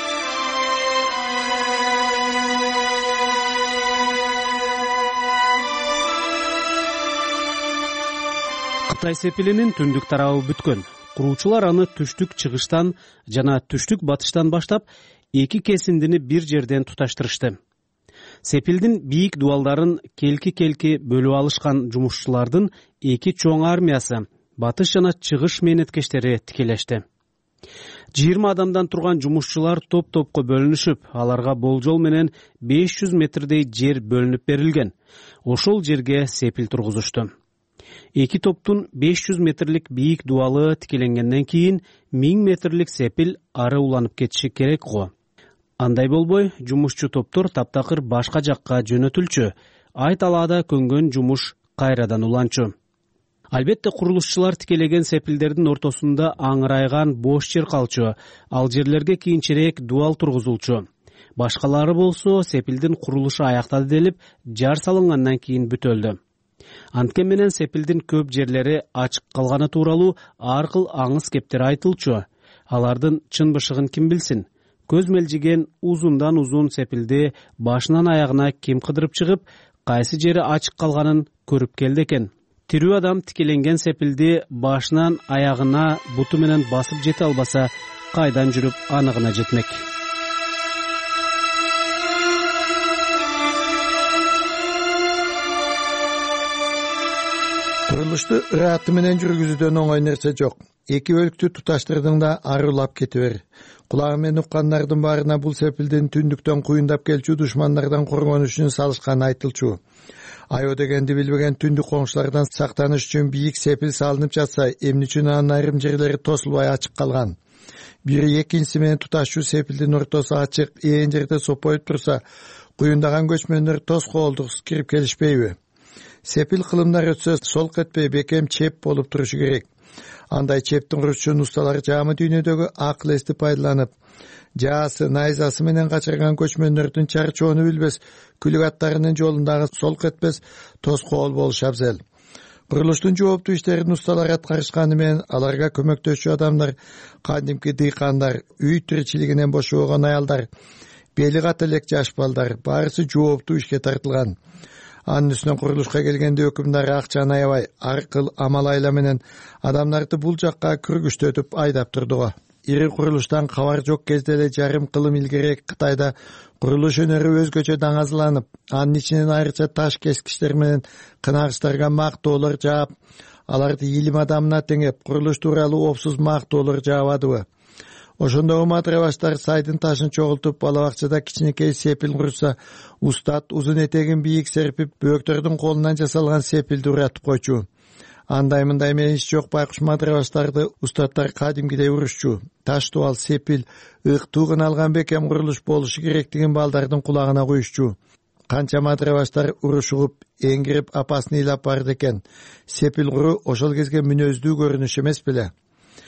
Кытай сепилинин түндүк тарабы бүткөн. Куруучулар аны түштүк чыгыштан жана түштүк батыштан баштап эки кесиндини бир жерден туташтырышты. Сепилдин бийик дуалдарын келки-келки бөлүп алышкан жумушчулардын эки чоң армиясы, батыш жана чыгыш мээнеткештери тикелешти. 20 адамдан турган жумушчулар топ-топко бөлүнүшүп, аларга болжол менен 500 метрдей жер бөлүнүп берилген. Ошол жерге сепил тургузушту. Эки топтун 500 метрлик бийик дуалы тикеленгенден кийин 1000 метрлик сепил ары уланып кетиши керек го. Андай болбой, жумушчу топтор таптакыр башка жакка жөнөтүлчү. Ай талаада көнгөн жумуш кайрадан уланчу. Албетте курулушчулар тикелеген сепилдердин ортосунда аңырайган бош жер калчу. Ал жерлерге кийинчерээк дуал тургузулчу. Башкалары болсо сепилдин курулушу аяктады делип, жар салынгандан кийин бүтөлдү. Анткени менен сепилдин көп жерлери ачык калганы тууралуу ар кыл аңыз кептер айтылчу. Алардын чын бышыгын ким билсин? Көз мелжиген узундан узун сепилди башынан аягына ким кыдырып чыгып, кайсы жери ачык калганын көрүп келди экен. Тирүү адам тикеленген сепилди башынан аягына буту менен басып жете албаса, кайдан жүрүп аныгына жетмек. Курулушту ырааты менен жүргүзүүдөн оңой нерсе жок. Эки өлүктү туташтырдың да арылап кетибер. Кулагы менен уккандардын баарына бул сепилдин түндүктөн куюндап келчү душмандардан коргонуш үчүн салышканы айтылчу. Айоо дегенди билбеген түндүк коңшулардан сактаныш үчүн бийик сепил салынып жатса, эмне үчүн анын айрым жерлери тосулбай ачык калган? Бири экинчиси менен туташчу сепилдин ортосу ачык, ээн жерде сопоюп турса, куюндаган көчмөндөр тос коолдуксуз кирип келишпейби? Сепил кылымдар өтсө солк этпей бекем чеп болуп турушу керек. Андай чептин курушчун усталар жаамы дүйнөдөгү акыл эсти пайдаланып, жаасы, найзасы менен качырган көчмөндөрдүн чарчоону билбес, күлүк аттарынын жолундагы солк этпес тос коол болушу абзел. Курулуштун жооптуу иштерин усталар аткарышканы менен аларга көмөктөшчү адамдар, кадимки дыйкандар, үй тиричилигинен бошобогон аялдар, бели ката элек жаш балдар баарысы жооптуу ишке тартылган. Анын үстүнөн курулушка келгенде өкүмдар акчаны аябай ар кыл амал айла менен адамдарды бул жакка күргүчтөтүп айдап турду. Ири курулуштан кабар жок кезде эле жарым кылым илгерээк Кытайда курулуш өнөрү өзгөчө даңазаланып, анын ичинен айрыкча таш кескичтер менен кынагычтарга мактоолор жаап, аларды илим адамына теңеп, курулуш тууралуу опсуз мактоолор жаабадыбы? Ошондо мадрабаштар сайдын ташын чогултуп, бала бакчада кичинекей сепил курса, устат узун этегин бийик серпип, бөөктөрдүн колунан жасалган сепилди уратып койчу. Андай-мындай мейиш жок байкуш мадрабаштарды устаттар кадимгидей урушчу. Таш дуал, сепил, ыктуугун алган бекем курулуш болушу керектигин балдардын кулагына куйушчу. Канча мадрабаштар урушугуп, эңгирип апасын ыйлап барды экен. Сепил куруу ошол кезге мүнөздүү көрүнүш эмес беле?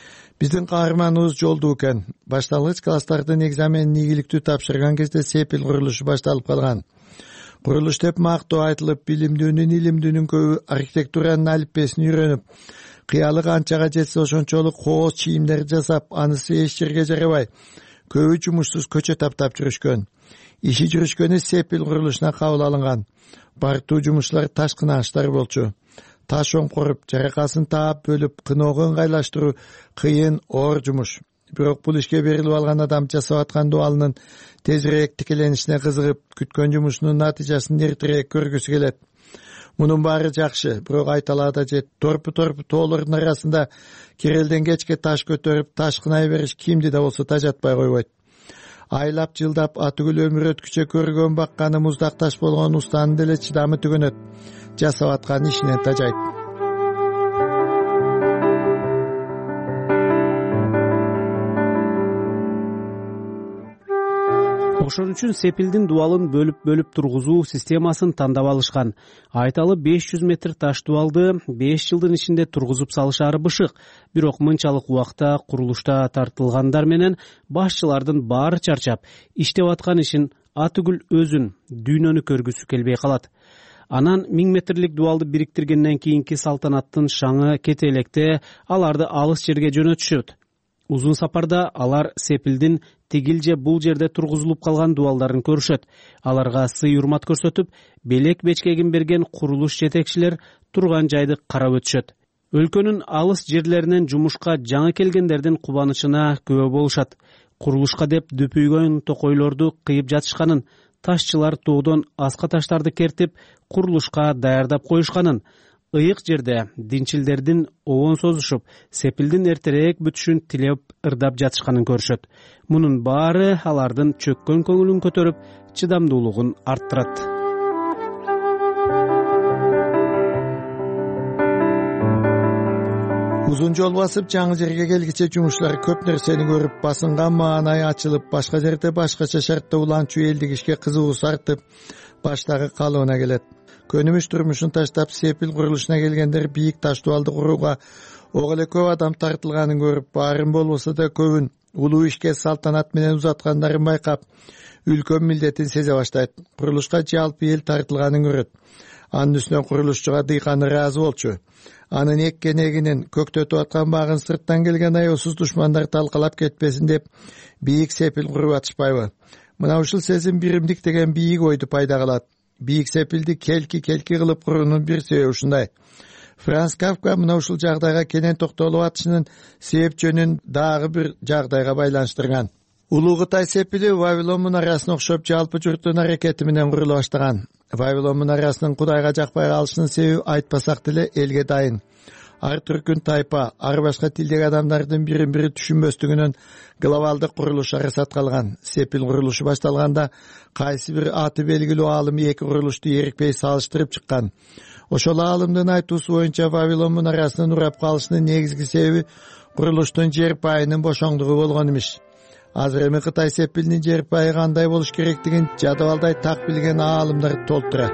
биздин каарманыбыз жолдуу экен. Башталгыч класстардын экзаменин ийгиликтүү тапшырган кезде сепил курулушу башталып калган. Курулуш деп мактоо айтылып, билимдүүнүн, илимдүүнүн көбү архитектуранын алипбесин үйрөнүп, кыялы канчага жетсе ошончолук кооз чийимдер жасап, анысы эч жерге жарабай, көбү жумушсуз көчө таптап жүрүшкөн. Иши жүрүшкөнү сепил курулушуна кабыл алынган. Бардуу жумушчулар таш кынаачтар болчу. Таш оңкоруп, жаракасын таап бөлүп, кыноого ыңгайлаштыруу кыйын, оор жумуш. Бирок бул ишке берилип алган адам жасап аткан дуалынын тезирээк тикеленишине кызыгып, күткөн жумушунун натыйжасын эртерээк көргүсү келет. Мунун баары жакшы, бирок айталаада же торпу тоолордун арасында керелден кечке таш көтөрүп, таш кынай бериш кимди да болсо тажатпай койбойт. Айлап жылдап атүгүл өмүр өткүчө көргөн бакканы муздак таш болгон устанын деле чыдамы түгөнөт. Жасап аткан ишинен тажайт. Ошон үчүн сепилдин дуалын бөлүп тургузуу системасын тандап алышкан. Айталы 500 метр таш дуалды 5 жылдын ичинде тургузуп салышаары бышык. Бирок мынчалык убакта курулушта тартылгандар менен башчылардын баары чарчап, иштеп аткан ишин атүгүл өзүн, дүйнөнү көргүсү келбей калат. Анан 1000 метрлик дуалды бириктиргенден кийинки салтанаттын шаңы кете электе аларды алыс жерге жөнөтүшөт. Узун сапарда алар сепилдин тигил же бул жерде тургузулуп калган дуалдарын көрүшөт. Аларга сый урмат көрсөтүп, белек бечкегин берген курулуш жетекчилер турган жайды карап өтүшөт. Өлкөнүн алыс жерлеринен жумушка жаңы келгендердин кубанычына күбө болушат. Курулушка деп дүпүйгөн токойлорду кыйып жатышканын, ташчылар тоодон аска таштарды кертип, курулушка даярдап коюшканын, ыйык жерде динчилдердин обон созушуп, сепилдин эртерээк бүтүшүн тилеп ырдап жатышканын көрүшөт. Мунун баары алардын чөккөн көңүлүн көтөрүп, чыдамдуулугун арттырат. Узун жол басып, жаңы жерге келгиче жумушчулар көп нерсени көрүп, басынган маанай ачылып, башка жерде башкача шартта уланчу элдик ишке кызыгуусу артып, баштагы калыбына келет. Көнүмүш турмушун таштап, сепил курулушуна келгендер бийик таш дуалды курууга ого эле көп адам тартылганын көрүп, баарын болбосо да көбүн улуу ишке салтанат менен узаткандарын байкап, үлкөн милдетин сезе баштайт. Курулушка жалпы эл тартылганын көрөт. Анын үстүнө курулушчуга дыйканы ыраазы болчу. Анын эккен эгинин, көктөтүп аткан багын сырттан келген аеосуз душмандар талкалап кетпесин деп бийик сепил куруп атышпайбы? Мына ушул сезим биримдик деген бийик ойду пайда кылат. Бийик сепилди келки кылып куруунун бир себеби ушундай. Франц Кафка мына ушул жагдайга кенен токтолуп атышынын себеп жөнүн дагы бир жагдайга байланыштырган. Улуу Кытай сепили Вавилон мунарасына окшоп жалпы журттун аракети менен курула баштаган. Вавилон мунарасынын Кудайга жакпай калышынын себеби айтпасак деле элге дайын. Ар түркүн тайпа, ар башка тилдеги адамдардын бирин-бири түшүнбөстүгүнөн глобалдык курулуш арасат калган. Сепил курулушу башталганда кайсы бир аты белгилүү аалым эки курулушту эрикпей салыштырып чыккан. Ошол аалымдын айтуусу боюнча Вавилон мунарасынын урап калышынын негизги себеби курулуштун жер пайынын бошоңдугу болгон имиш. Азыр эми Кытай сепилинин жер пайы кандай болуш керектигин жадыбалдай так билген аалымдар толтура.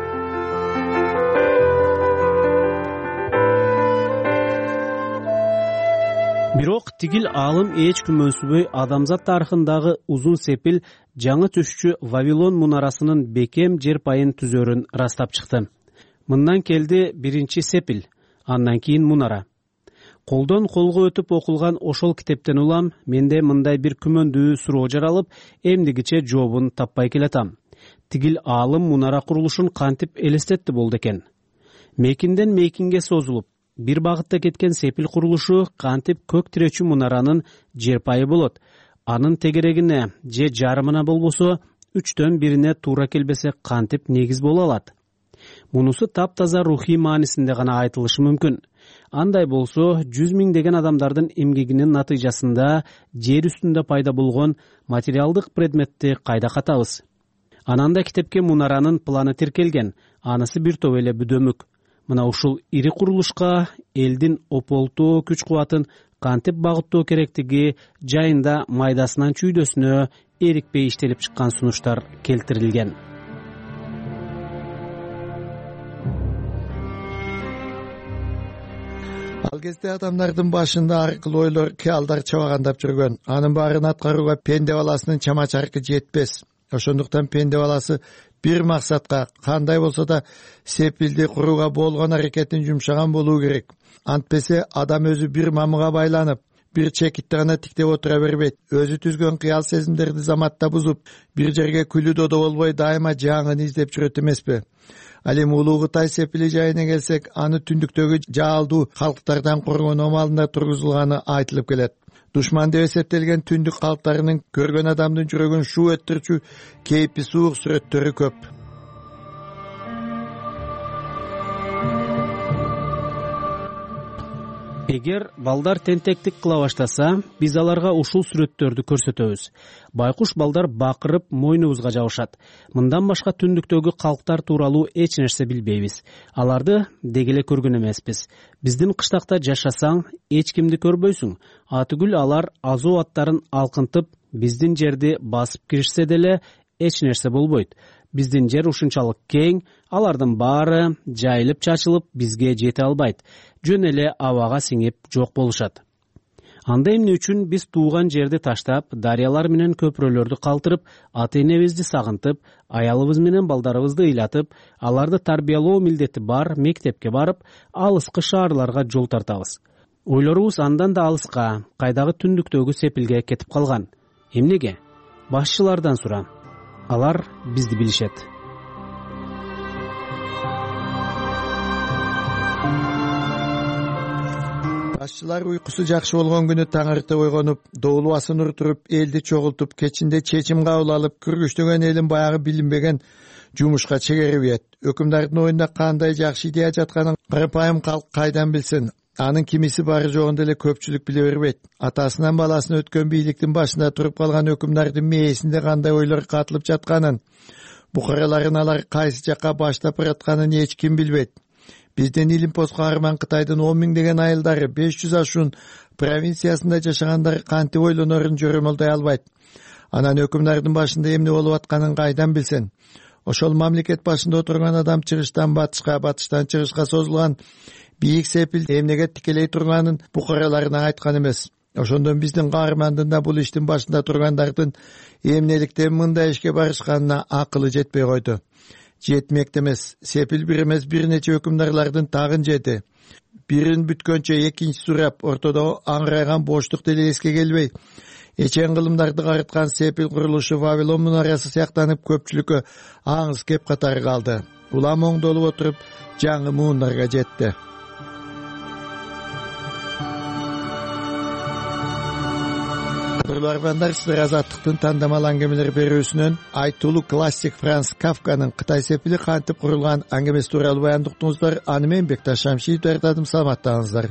Бирок тигил аалым эч күмөнсүнбөй адамзат тарыхындагы узун сепил жаңы түшчү Вавилон мунарасынын бекем жер пайын түзөрүн ырастап чыкты. Мындан келди биринчи сепил, андан кийин мунара. Колдон колго өтүп окулган ошол китептен улам менде мындай бир күмөндүү суроо жаралып, эмдигиче жообун таппай келатам. Тигил аалым мунара курулушун кантип элестетти болду экен? Мекинден мекинге созулуп, бир багытта кеткен сепил курулушу кантип көк тиречү мунаранын жер пайы болот? Анын тегерегине же жарымына болбосо 1/3 туура келбесе кантип негиз боло алат? Мунусу таптаза рухий маанисинде гана айтылышы мүмкүн. Андай болсо 100 миңдеген адамдардын эмгегинин натыйжасында жер үстүндө пайда болгон материалдык предметти кайда катабыз? Ананда китепке мунаранын планы тиркелген, анысы бир топ эле бүдөмүк. Мына ушул ири курулушка элдин ополтоо күч кубатын кантип багыттоо керектиги жайында майдасынан чүйдөсүнө эрикпей иштелип чыккан сунуштар келтирилген. Ал кезде адамдардын башында ар кыл ойлор, кыялдар чабагандап жүргөн. Анын баарын аткарууга пенде баласынын чама-чаркы жетпес. Ошондуктан пенде баласы бир максатка, кандай болсо да сепилди курууга болгон аракетин жумшаган болуу керек. Антпесе адам өзү бир мамыга байланып, бир чекитти гана тиктеп отура бербейт. Өзү түзгөн кыял сезимдерди заматта бузуп, бир жерге күлү додо болбой дайыма жаңын издеп жүрөт эмеспи? Ал эми Улуу Кытай сепили жайына келсек, аны түндүктөгү жаалдуу калктардан коргонуу амалында тургузулганы айтылып келет. Душман деп эсептелген түндүк калктарынын көргөн адамдын жүрөгүн шуу өттүрчү кейпи суук сүрөттөрү көп. Эгер балдар тентектик кыла баштаса, биз аларга ушул сүрөттөрдү көрсөтөбүз. Байкуш балдар бакырып мойнубузга жабышат. Мындан башка түндүктөгү калктар тууралуу эч нерсе билбейбиз. Аларды дегеле көргөн эмеспиз. Биздин кыштакта жашасаң, эч кимди көрбөйсүң. Атүгүл алар азуу аттарын алкынтып, биздин жерди басып киришсе деле эч нерсе болбойт. Биздин жер ушунчалык кең, алардын баары жайылып чачылып бизге жете албайт. Жөн эле абага сиңип жок болушат. Анда эмне үчүн биз тууган жерди таштап, дарыялар менен көпүрөлөрдү калтырып, ата-энебизди сагынтып, аялыбыз менен балдарыбызды ыйлатып, аларды тарбиялоо милдети бар мектепке барып, алыскы шаарларга жол тартабыз? Ойлорубуз андан да алыска, кайдагы түндүктөгү сепилге кетип калган. Эмнеге? Башчылардан сура. Алар бизди билишет. Башчылар уйкусу жакшы болгон күнү таң эрте ойгонуп, доолубасын уртуруп, элди чогултуп, кечинде чечим кабыл алып, күргүчтөгөн элин баягы билинбеген жумушка чегерип. Өкүмдардын оюнда кандай жакшы идея жатканын карапайым калк кайдан билсин? Анын кимиси бары жогунда эле көпчүлүк биле бербейт. Атасынан баласына өткөн бийликтин башында туруп калган өкүмдардын мээсинде кандай ойлор катылып жатканын, букараларын алар кайсы жакка баштап баратканын эч ким билбейт. Бизден Илимпоз каарман Кытайдын 10 миңдеген айылдары 500 ашуун провинциясында жашагандар кантип ойлонорун жөрөмөлдөй албайт. Анан өкүмдардын башында эмне болуп атканын кайдан билсин? Ошол мамлекет башында отурган адам чыгыштан батышка, батыштан чыгышка созулган бийик сепил эмнеге тикелей турганын букараларына айткан эмес. Ошондон биздин каармандын да бул иштин башында тургандардын эмнеликтен мындай ишке барышканына акылы жетпей койду. Жетмекте эмес, сепил бир эмес бир нече өкүмдарлардын тагын жети. Бирин бүткөнчө экинчи сурап, ортодо аңырайган боштук деле эске келбей, эчен кылымдарды карыткан сепил курулушу Вавилон мунарасы сыяктанып көпчүлүккө аңыз кеп катары калды. Улам оңдолуп отуруп, жаңы муундарга жетти. Кадрларбандар, сиздер Азаттыктын тандамал аңгемелер берүүсүнөн айтулуу классик Франц Кафканын Кытай сепили кантип курулган аңгемеси тууралуу баяндыктыңыздар. Аны мен Бекташ Шамшиев даярдадым. Саламаттаңыздар.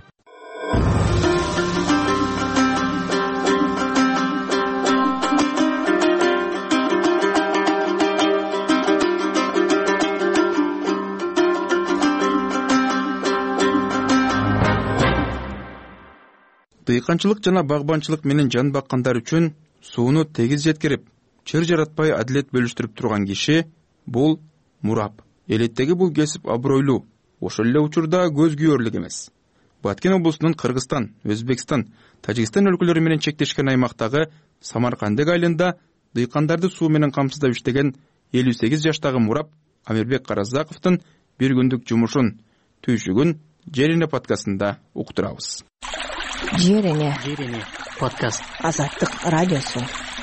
Дыйканчылык жана багбанчылык менен жан баккандар үчүн сууну тегиз жеткирип, чыр жаратпай адилет бөлүштүрүп турган киши бул мурап. Элеттеги бул кесип абройлуу, ошол эле учурда көз күйөрлүк эмес. Баткен облусунун Кыргызстан, Өзбекстан, Тажикстан өлкөлөрү менен чектешкен аймактагы Самаркандек айылында дыйкандарды суу менен камсыздап иштеген 58 жаштагы мурап Амирбек Каразаковдун бир күндүк жумушун түйшүгүн Жерине подкастында уктурабыз. Жерине подкаст. Азаттык радиосу.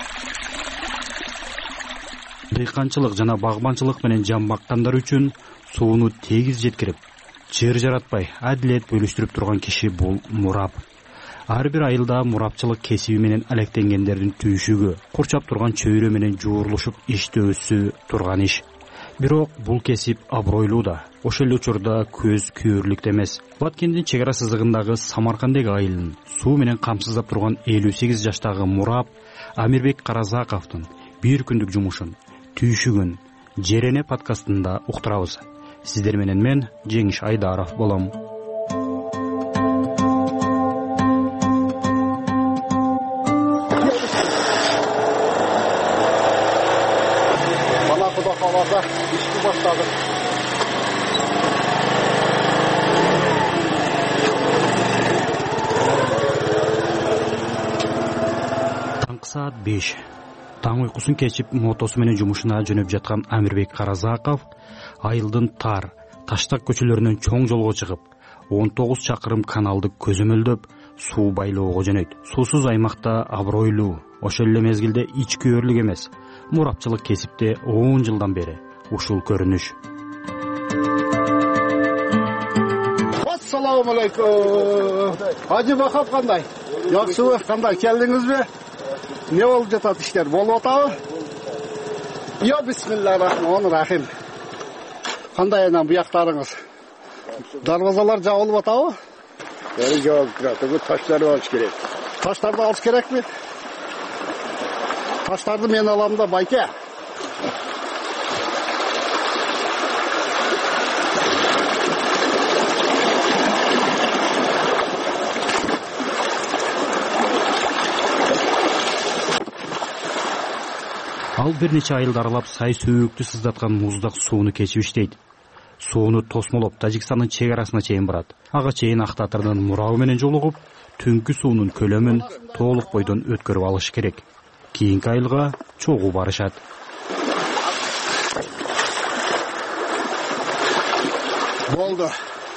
Дыйканчылык жана багбанчылык менен жан баккандар үчүн сууну тегиз жеткирип, чыр жаратпай адилет бөлүштүрүп турган киши бул мурап. Ар бир айылда мурапчылык кесиби менен алектенгендердин түйшүгү, курчап турган чөйрө менен жуурулушуп иштөөсү турган иш. Бирок бул кесип абройлуу да, ошол эле учурда көз күйөрлүк эмес. Баткендин чек ара сызыгындагы Самаркандек айылын суу менен камсыздап турган 58 жаштагы мурап Амирбек Каразаковдун бир күндүк жумушун түйшүгүн Жерене подкастында уктурабыз. Сиздер менен мен Жеңиш Айдаров болом. İşte başladık. Так саат 5. Таң уйкусун кечип мотосу менен жумушуна жөнөп жаткан Амирбек Каразаков айылдын тар, таштак көчөлөрүнөн чоң жолго чыгып, 19 чакырым каналды көзөмөлдөп, суу байлоого жөнөйт. Суусуз аймакта абройлуу, ошол эле мезгилде ички өрлүк эмес, мурапчылык кесипте 10 жылдан бери ушул көрүнүш. Ассаламу алейкум. Ажы Бахап кандай? Жакшыбы? Кандай келдиңизби? Не болуп жатат иштер? Болуп атабы? Yo, бисмиллахиррахманиррахим. Кандай анан буяктарыңыз? Дарбазалар жабылып атабы? Жабылып турат. Таштарды алыш керек. Таштарды алыш керекпи? Таштарды мен алам да, байке. Ал бир нече айылды аралап сай сөөктү сыздаткан муздак сууну кечип иштейт. Сууну тосмолоп Тажикстандын чек арасына чейин барат. Ага чейин Актатырдын мурабы менен жолугуп, түнкү суунун көлөмүн толук бойдон өткөрүп алыш керек. Кийинки айылга чогуу барышат. Болду.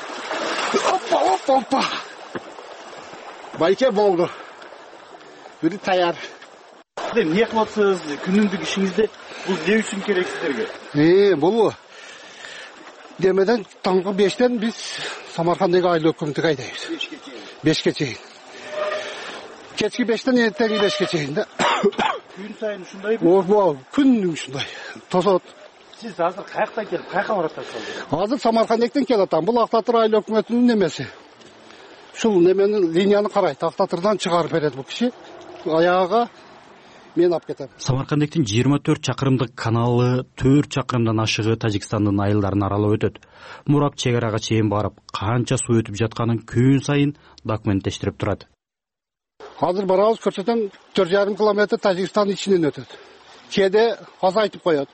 Опа. Байке болду. Бири таяр. Не кылып атсыз? Күнүндүк ишиңизде бул не үчүн керек сиздерге? Бул демеден таңкы 5тен биз Самаркандагы айыл өкмөтүгө айдайбыз. 5ке чейин. Кечки 5тен эртеңки 5ке чейин да. Күн сайын ушундайбы? Күнү ушундай. Тосот. Сиз азыр каяктан келип, каяка барып атасыз? Азыр Самаркандактан келип атам. Бул Актатыр айыл өкмөтүнүн немеси. Ушул неменин линияны карайт. Актатырдан чыгарып берет бул киши. Аягага мен алып кетем. Самаркандактын 24 чакырымдык каналы 4 чакырымдан ашыгы Тажикстандын айылдарын аралап өтөт. Мурап чек арага чейин барып, канча суу өтүп жатканын күн сайын документтештирип турат. Азыр барабыз, көрсөтөм 4,5 километр Тажикстан ичинен өтөт. Кээде азайтып коет.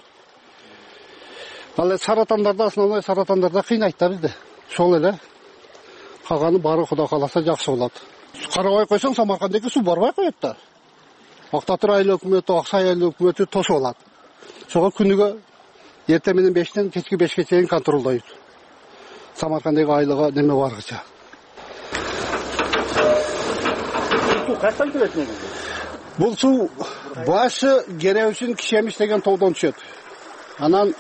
Ал саратандарда, основной саратандарда кыйнайт да бизди. Шол эле калганы баары Кудай кааласа жакшы болот. Карабай койсоң Самаркандагы суу барбай коет да. Актатыр айыл өкмөтү, Аксай айыл өкмөтү тосуп алат. Ошого күнүгө эртең менен 5тен кечки 5ке чейин контролдойт. Самаркандагы айылга неме баргыча. Суу каяктан келет негизи? Бул суу башы Керебиштин Кишемиш деген тоодон түшөт. Анан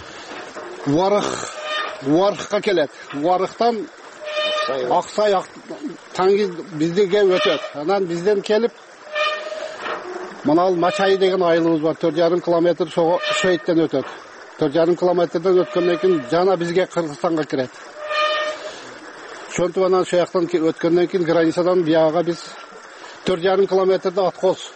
Варыкка келет. Варыктан Аксай таңги биздеге өтөт. Анан бизден келип Манал Мачай деген айылыбыз бар, 4,5 километр Шөйттен өтөт. 4,5 километрден өткөндөн кийин жана бизге Кыргызстанга кирет. Ошентип анан шояктан өткөндөн кийин границадан бияга биз 4,5 километрде откос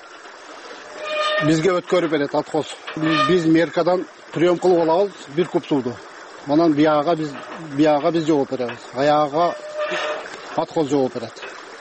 бизге өткөрүп берет, откос. Биз Меркадан прием кылып алабыз бир куб сууду. Анан бияга биз жооп беребиз. Аяга откос жооп берет.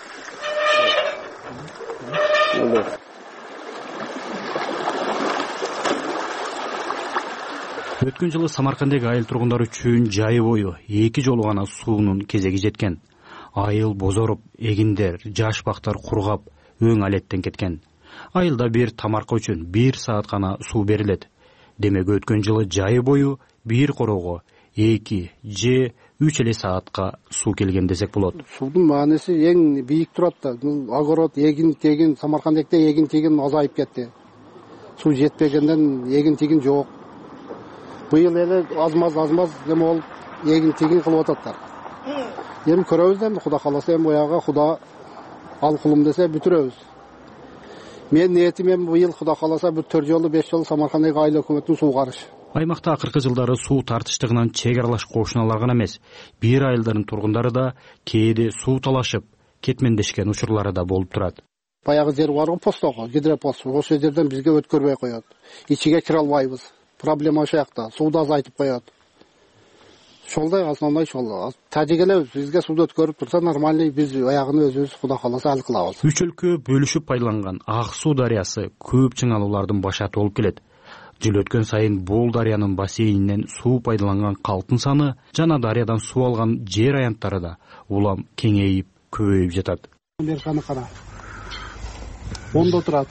Өткөн жылы Самаркандагы айыл тургундары үчүн жайы бою 2 жолу гана суунун кезеги жеткен. Айыл бозоруп, эгиндер, жаш бактар кургап, өң алеттен кеткен. Айылда бир тамарка үчүн 1 саат гана суу берилет. Демек өткөн жылы жайы бою бир короого 2 же 3 эле саатка суу келген десек болот. Суудун мааниси эң бийик турат да. Огород, эгин Самаркандакта эгин азайып кетти. Суу жетпегенден эгин жок. Быйыл эле азмаз неме болуп эгин кылып ататтар. Эми көрөбүз да, Кудай кааласа эми бояга Кудай ал кулум десе бүтүрөбүз. Мен ниетим эми быйыл Кудай кааласа бир 4 жолу 5 жолу Самаркандагы айыл өкмөтүн суугарыш. Аймакта акыркы жылдары суу тартыштыгынан чек аралаш кошуналар гана эмес, бир айылдардын тургундары да кээде суу талашып, кетмендешкен учурлары да болуп турат. Баягы жер бар го, постого, гидропост. Ошол жерден бизге өткөрбөй коет. Ичиге кире албайбыз. Проблема ошол жакта. Сууду азайтып коет. Шолдай основной шол. Тажик эле бизге сууду өткөрүп турса нормальный, биз аягын өзүбүз Кудай кааласа ал кылабыз. Үч өлкө бөлүшүп байланган Ак суу дарыясы көп чыңалуулардын башаты болуп келет. Жыл өткөн сайын бул дарыянын бассейнинен суу пайдаланган калктын саны жана дарыядан суу алган жер аянттары да улам кеңейип, көбөйүп жатат. Американы кара. ондо турат.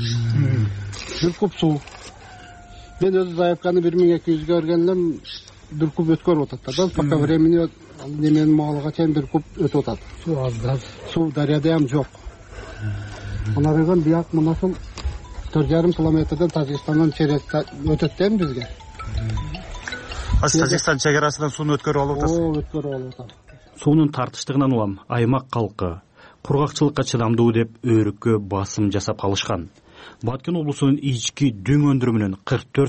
Бир куб суу. Мен өзү заявканы 1200 берген элем, бир куб өткөрүп атат да. Пока времени неменин маалга чейин бир куб өтүп атат. Суу аз да. Суу дарыяда ham жок. Анарыган бияк мынасыл 4,5 километрден Тажикстандан өтөт дейм бизге. Тажикстан чекарасынан сууну өткөрүп алып атасыз? Өткөрүп алып атам. Суунун тартыштыгынан улам аймак калкы кургакчылыкка чыдамдуу деп өрүккө басым жасап калышкан. Баткен облусунун ички дүң өндүрүмүнүн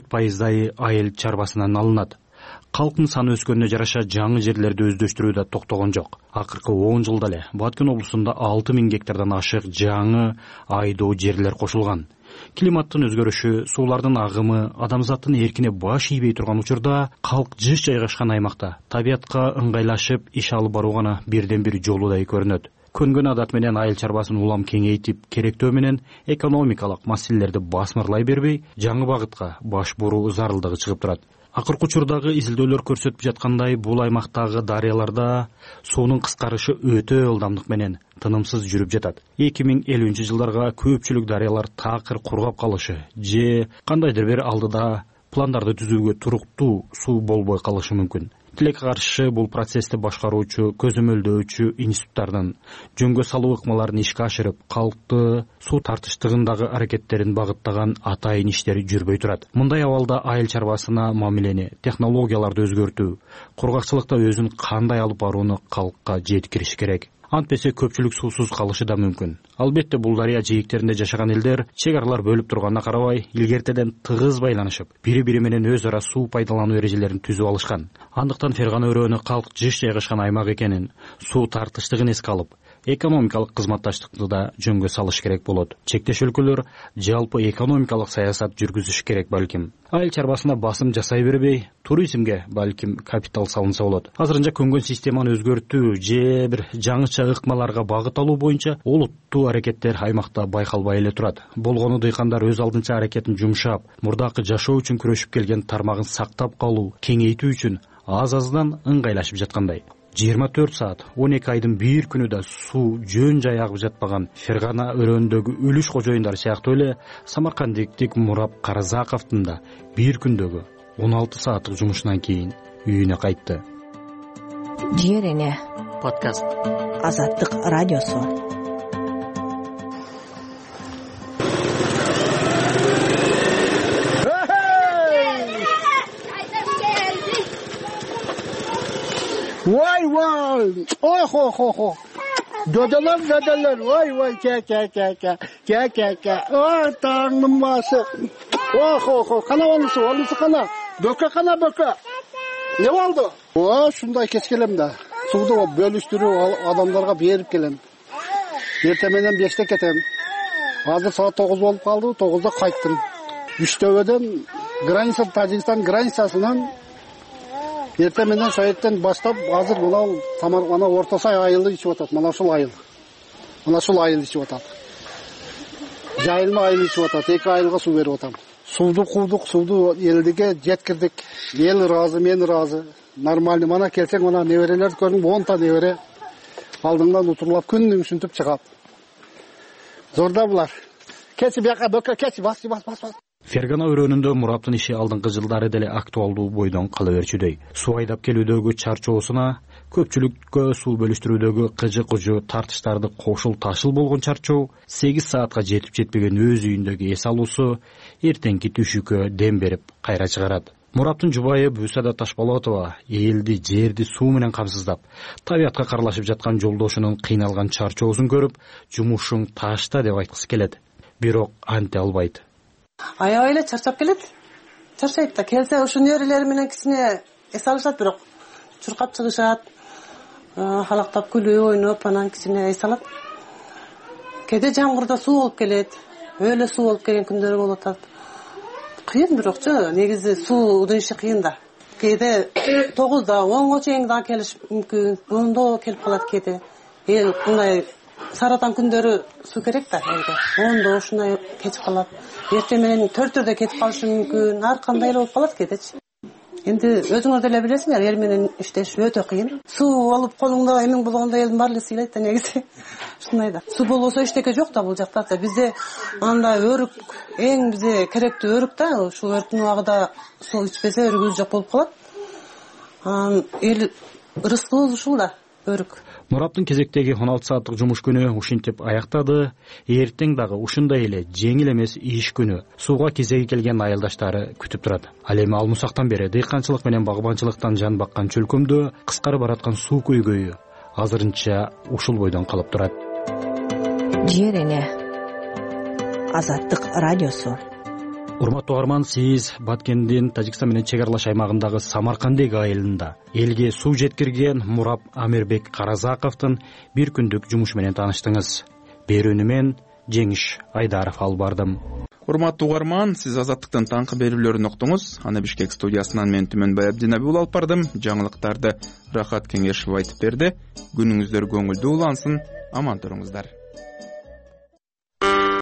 44%ы айыл чарбасынан алынат. Калктын саны өскөнүнө жараша жаңы жерлерди өздөштүрүү да токтогон жок. Акыркы 10 жылда эле Баткен облусунда 6000 гектардан ашык жаңы айдоо жерлер кошулган. Климаттын өзгөрүшү, суулардын агымы, адамзаттын эркине баш ийбей турган учурда калк жыш жайгашкан аймакта табиятка ыңгайлашып иш алып баруу гана бирден бир жолудай көрүнөт. Көнгөн адат менен айыл чарбасын улам кеңейтип, керектөө менен экономикалык маселелерди басмырлай бербей, жаңы багытка баш буруу зарылдыгы чыгып турат. Акыркы учурдагы изилдөөлөр көрсөтүп жаткандай, бул аймактагы дарыяларда суунун кыскарышы өтө ылдамдык менен тынымсыз жүрүп жатат. 2050-жылдарга көпчүлүк дарыялар такыр кургап калышы же кандайдыр бир алдыда пландарды түзүүгө туруктуу суу болбой калышы мүмкүн. Тилекке каршы бул процессти башкаруучу, көзөмөлдөөчү институттардын жөнгө салуу ыкмаларын ишке ашырып, калкты суу тартыштыгындагы аракеттерин багыттаган атайын иштери жүрбөй турат. Мындай абалда айыл чарбасына мамилени, технологияларды өзгөртүү, кургакчылыкта өзүн кандай алып барууну калкка жеткириш керек. Антпесе көпчүлүк суусуз калышы да мүмкүн. Албетте бул дарыя жээктеринде жашаган элдер чек аралар бөлүп турганына карабай, илгертеден тыгыз байланышып, бири-бири менен өз ара суу пайдалануу эрежелерин түзүп алышкан. Андыктан Фергана өрөөнү калк жыш жайгашкан аймак экенин, суу тартыштыгын эске алып, экономикалык кызматташтыкты да жөнгө салыш керек болот. Чектеш өлкөлөр жалпы экономикалык саясат жүргүзүш керек балким. Айыл чарбасына басым жасай бербей, туризмге балким капитал салынса болот. Азырынча көнгөн системаны өзгөртүү же бир жаңыча ыкмаларга багыт алуу боюнча олуттуу аракеттер аймакта байкалбай эле турат. Болгону дыйкандар өз алдынча аракетин жумшап, мурдакы жашоо үчүн күрөшүп келген тармагын сактап калуу, кеңейтүү үчүн аз-аздан ыңгайлашып жаткандай. 24 саат, 12 айдын бир күнү да суу жөн жай агып жатпаган Фергана өрөөнүндөгү үлүш кожоюндар сыяктуу эле самаркандиктик Мурап Каразаковдун да бир күндөгү 16 сааттык жумушунан кийин үйүнө кайтты. Жер эне подкаст. Азаттык радиосу. Vay vay, oh ho ho ho. Dödeler, vay ke. Oh Tanrım bası. Oh ho, kalısı kana. Böke. Ne oldu? Oh şunday keskelem de. Suudu bölüştürüp adamlarga berip kelem. Ertemenden 5'te ketem. Hazır saat 9 bolup kaldı, 9'da kayttım. Üçtöbödөн Tacikistan границасынан эртеменден Соеттен баштап азыр мына Орто Сай айылы ичип атат. Мына ушул айыл ичип атат. Жайылма айыл ичип атат. 2 айылга суу берип атам. Сууду курдук, сууду элдиге жеткирдик. Эл ыраазы, мен ыраазы. Нормально. Мана келсең, мына неберелерди көрүң, 10 та небере алдыңдан утурлап күнүң сүнтүп чыгат. Зорда булар. Keçи бияка бөкө, keçи бас. Фергана өрөөнүндө Мураптын иши алдыңкы жылдары деле актуалдуу бойдон кала берчүдөй. Суу айдап келүүдөгү чарчоосуна, көпчүлүккө суу бөлүштүрүүдөгү кыжы-кужу тартыштарды кошул ташыл болгон чарчоо, 8 саатка жетип жетпеген өз үйүндөгү эс алуусу эртеңки түшүккө дем берип кайра чыгарат. Мураптын жубайы Бусада Ташболотова элди, жерди суу менен камсыздап, табиятка карлашып жаткан жолдошунун кыйналган чарчоосун көрүп, жумушуң ташта деп айткысы келет. Бирок анте албайт. Аябай эле чарчап келет. Чарчайт да, келсе ушул нерелери менен кичине эс алышат, бирок чуркап чыгышат, халактап күлүп ойноп, анан кичине эс алат. Кээде жамгырда суу болуп келет, өлө суу болуп келген күндөрү болуп атат. Кыйын, бирокчу негизи суунун иши кыйын да. Кээде 9да 10го чейин да келиш мүмкүн, 10до келип калат кээде. Эл мындай саратан күндөрү суу керек да, элге. 10до ушундай кетип калат. Эртең менен 4-төрдө кетип калышы мүмкүн. Ар кандай эле болуп калат кээдечи. Энди өзүңөр деле билесиңер, эл менен иштеш өтө кыйын. Суу алып колуңда эмең болгондо элдин баары эле сыйлайт да негизи. Ушундай да. Суу болбосо эчтеке жок да бул жакта. Бизде андай өрүк, эң бизге керектүү өрүк да. Ушул өрүктүн убагында суу ичпесе өрүгүбүз жок болуп калат. Эл рызкыбыз ушул да, өрүк. Мураптын кезектеги 16 сааттык жумуш күнү ушинтип аяктады. Эртең дагы ушундай эле жеңил эмес иш күнү сууга кезеги келген айылдаштары күтүп турат. Ал эми алмусактан бери дыйканчылык менен багбанчылыктан жан баккан чөлкөмдө кыскарып бараткан суу көйгөйү азырынча ушул бойдон калып турат. Жер эне Азаттык радиосу. Урматтуу угарман, сиз Баткендин Тажикстан менен чек аралаш аймагындагы Самаркандек айылында элге суу жеткирген Мурап Амирбек Каразаковдун бир күндүк жумушу менен тааныштыңыз. Берүүнү мен Жеңиш Айдаров алып бардым. Урматтуу угарман, сиз Азаттыктын таңкы берүүлөрүн уктуңуз. Аны Бишкек студиясынан мен Түмөнбай Абдинабиул алып бардым. Жаңылыктарды Рахат Кеңешов айтып берди. Күнүңүздөр көңүлдүү улансын, аман туруңуздар.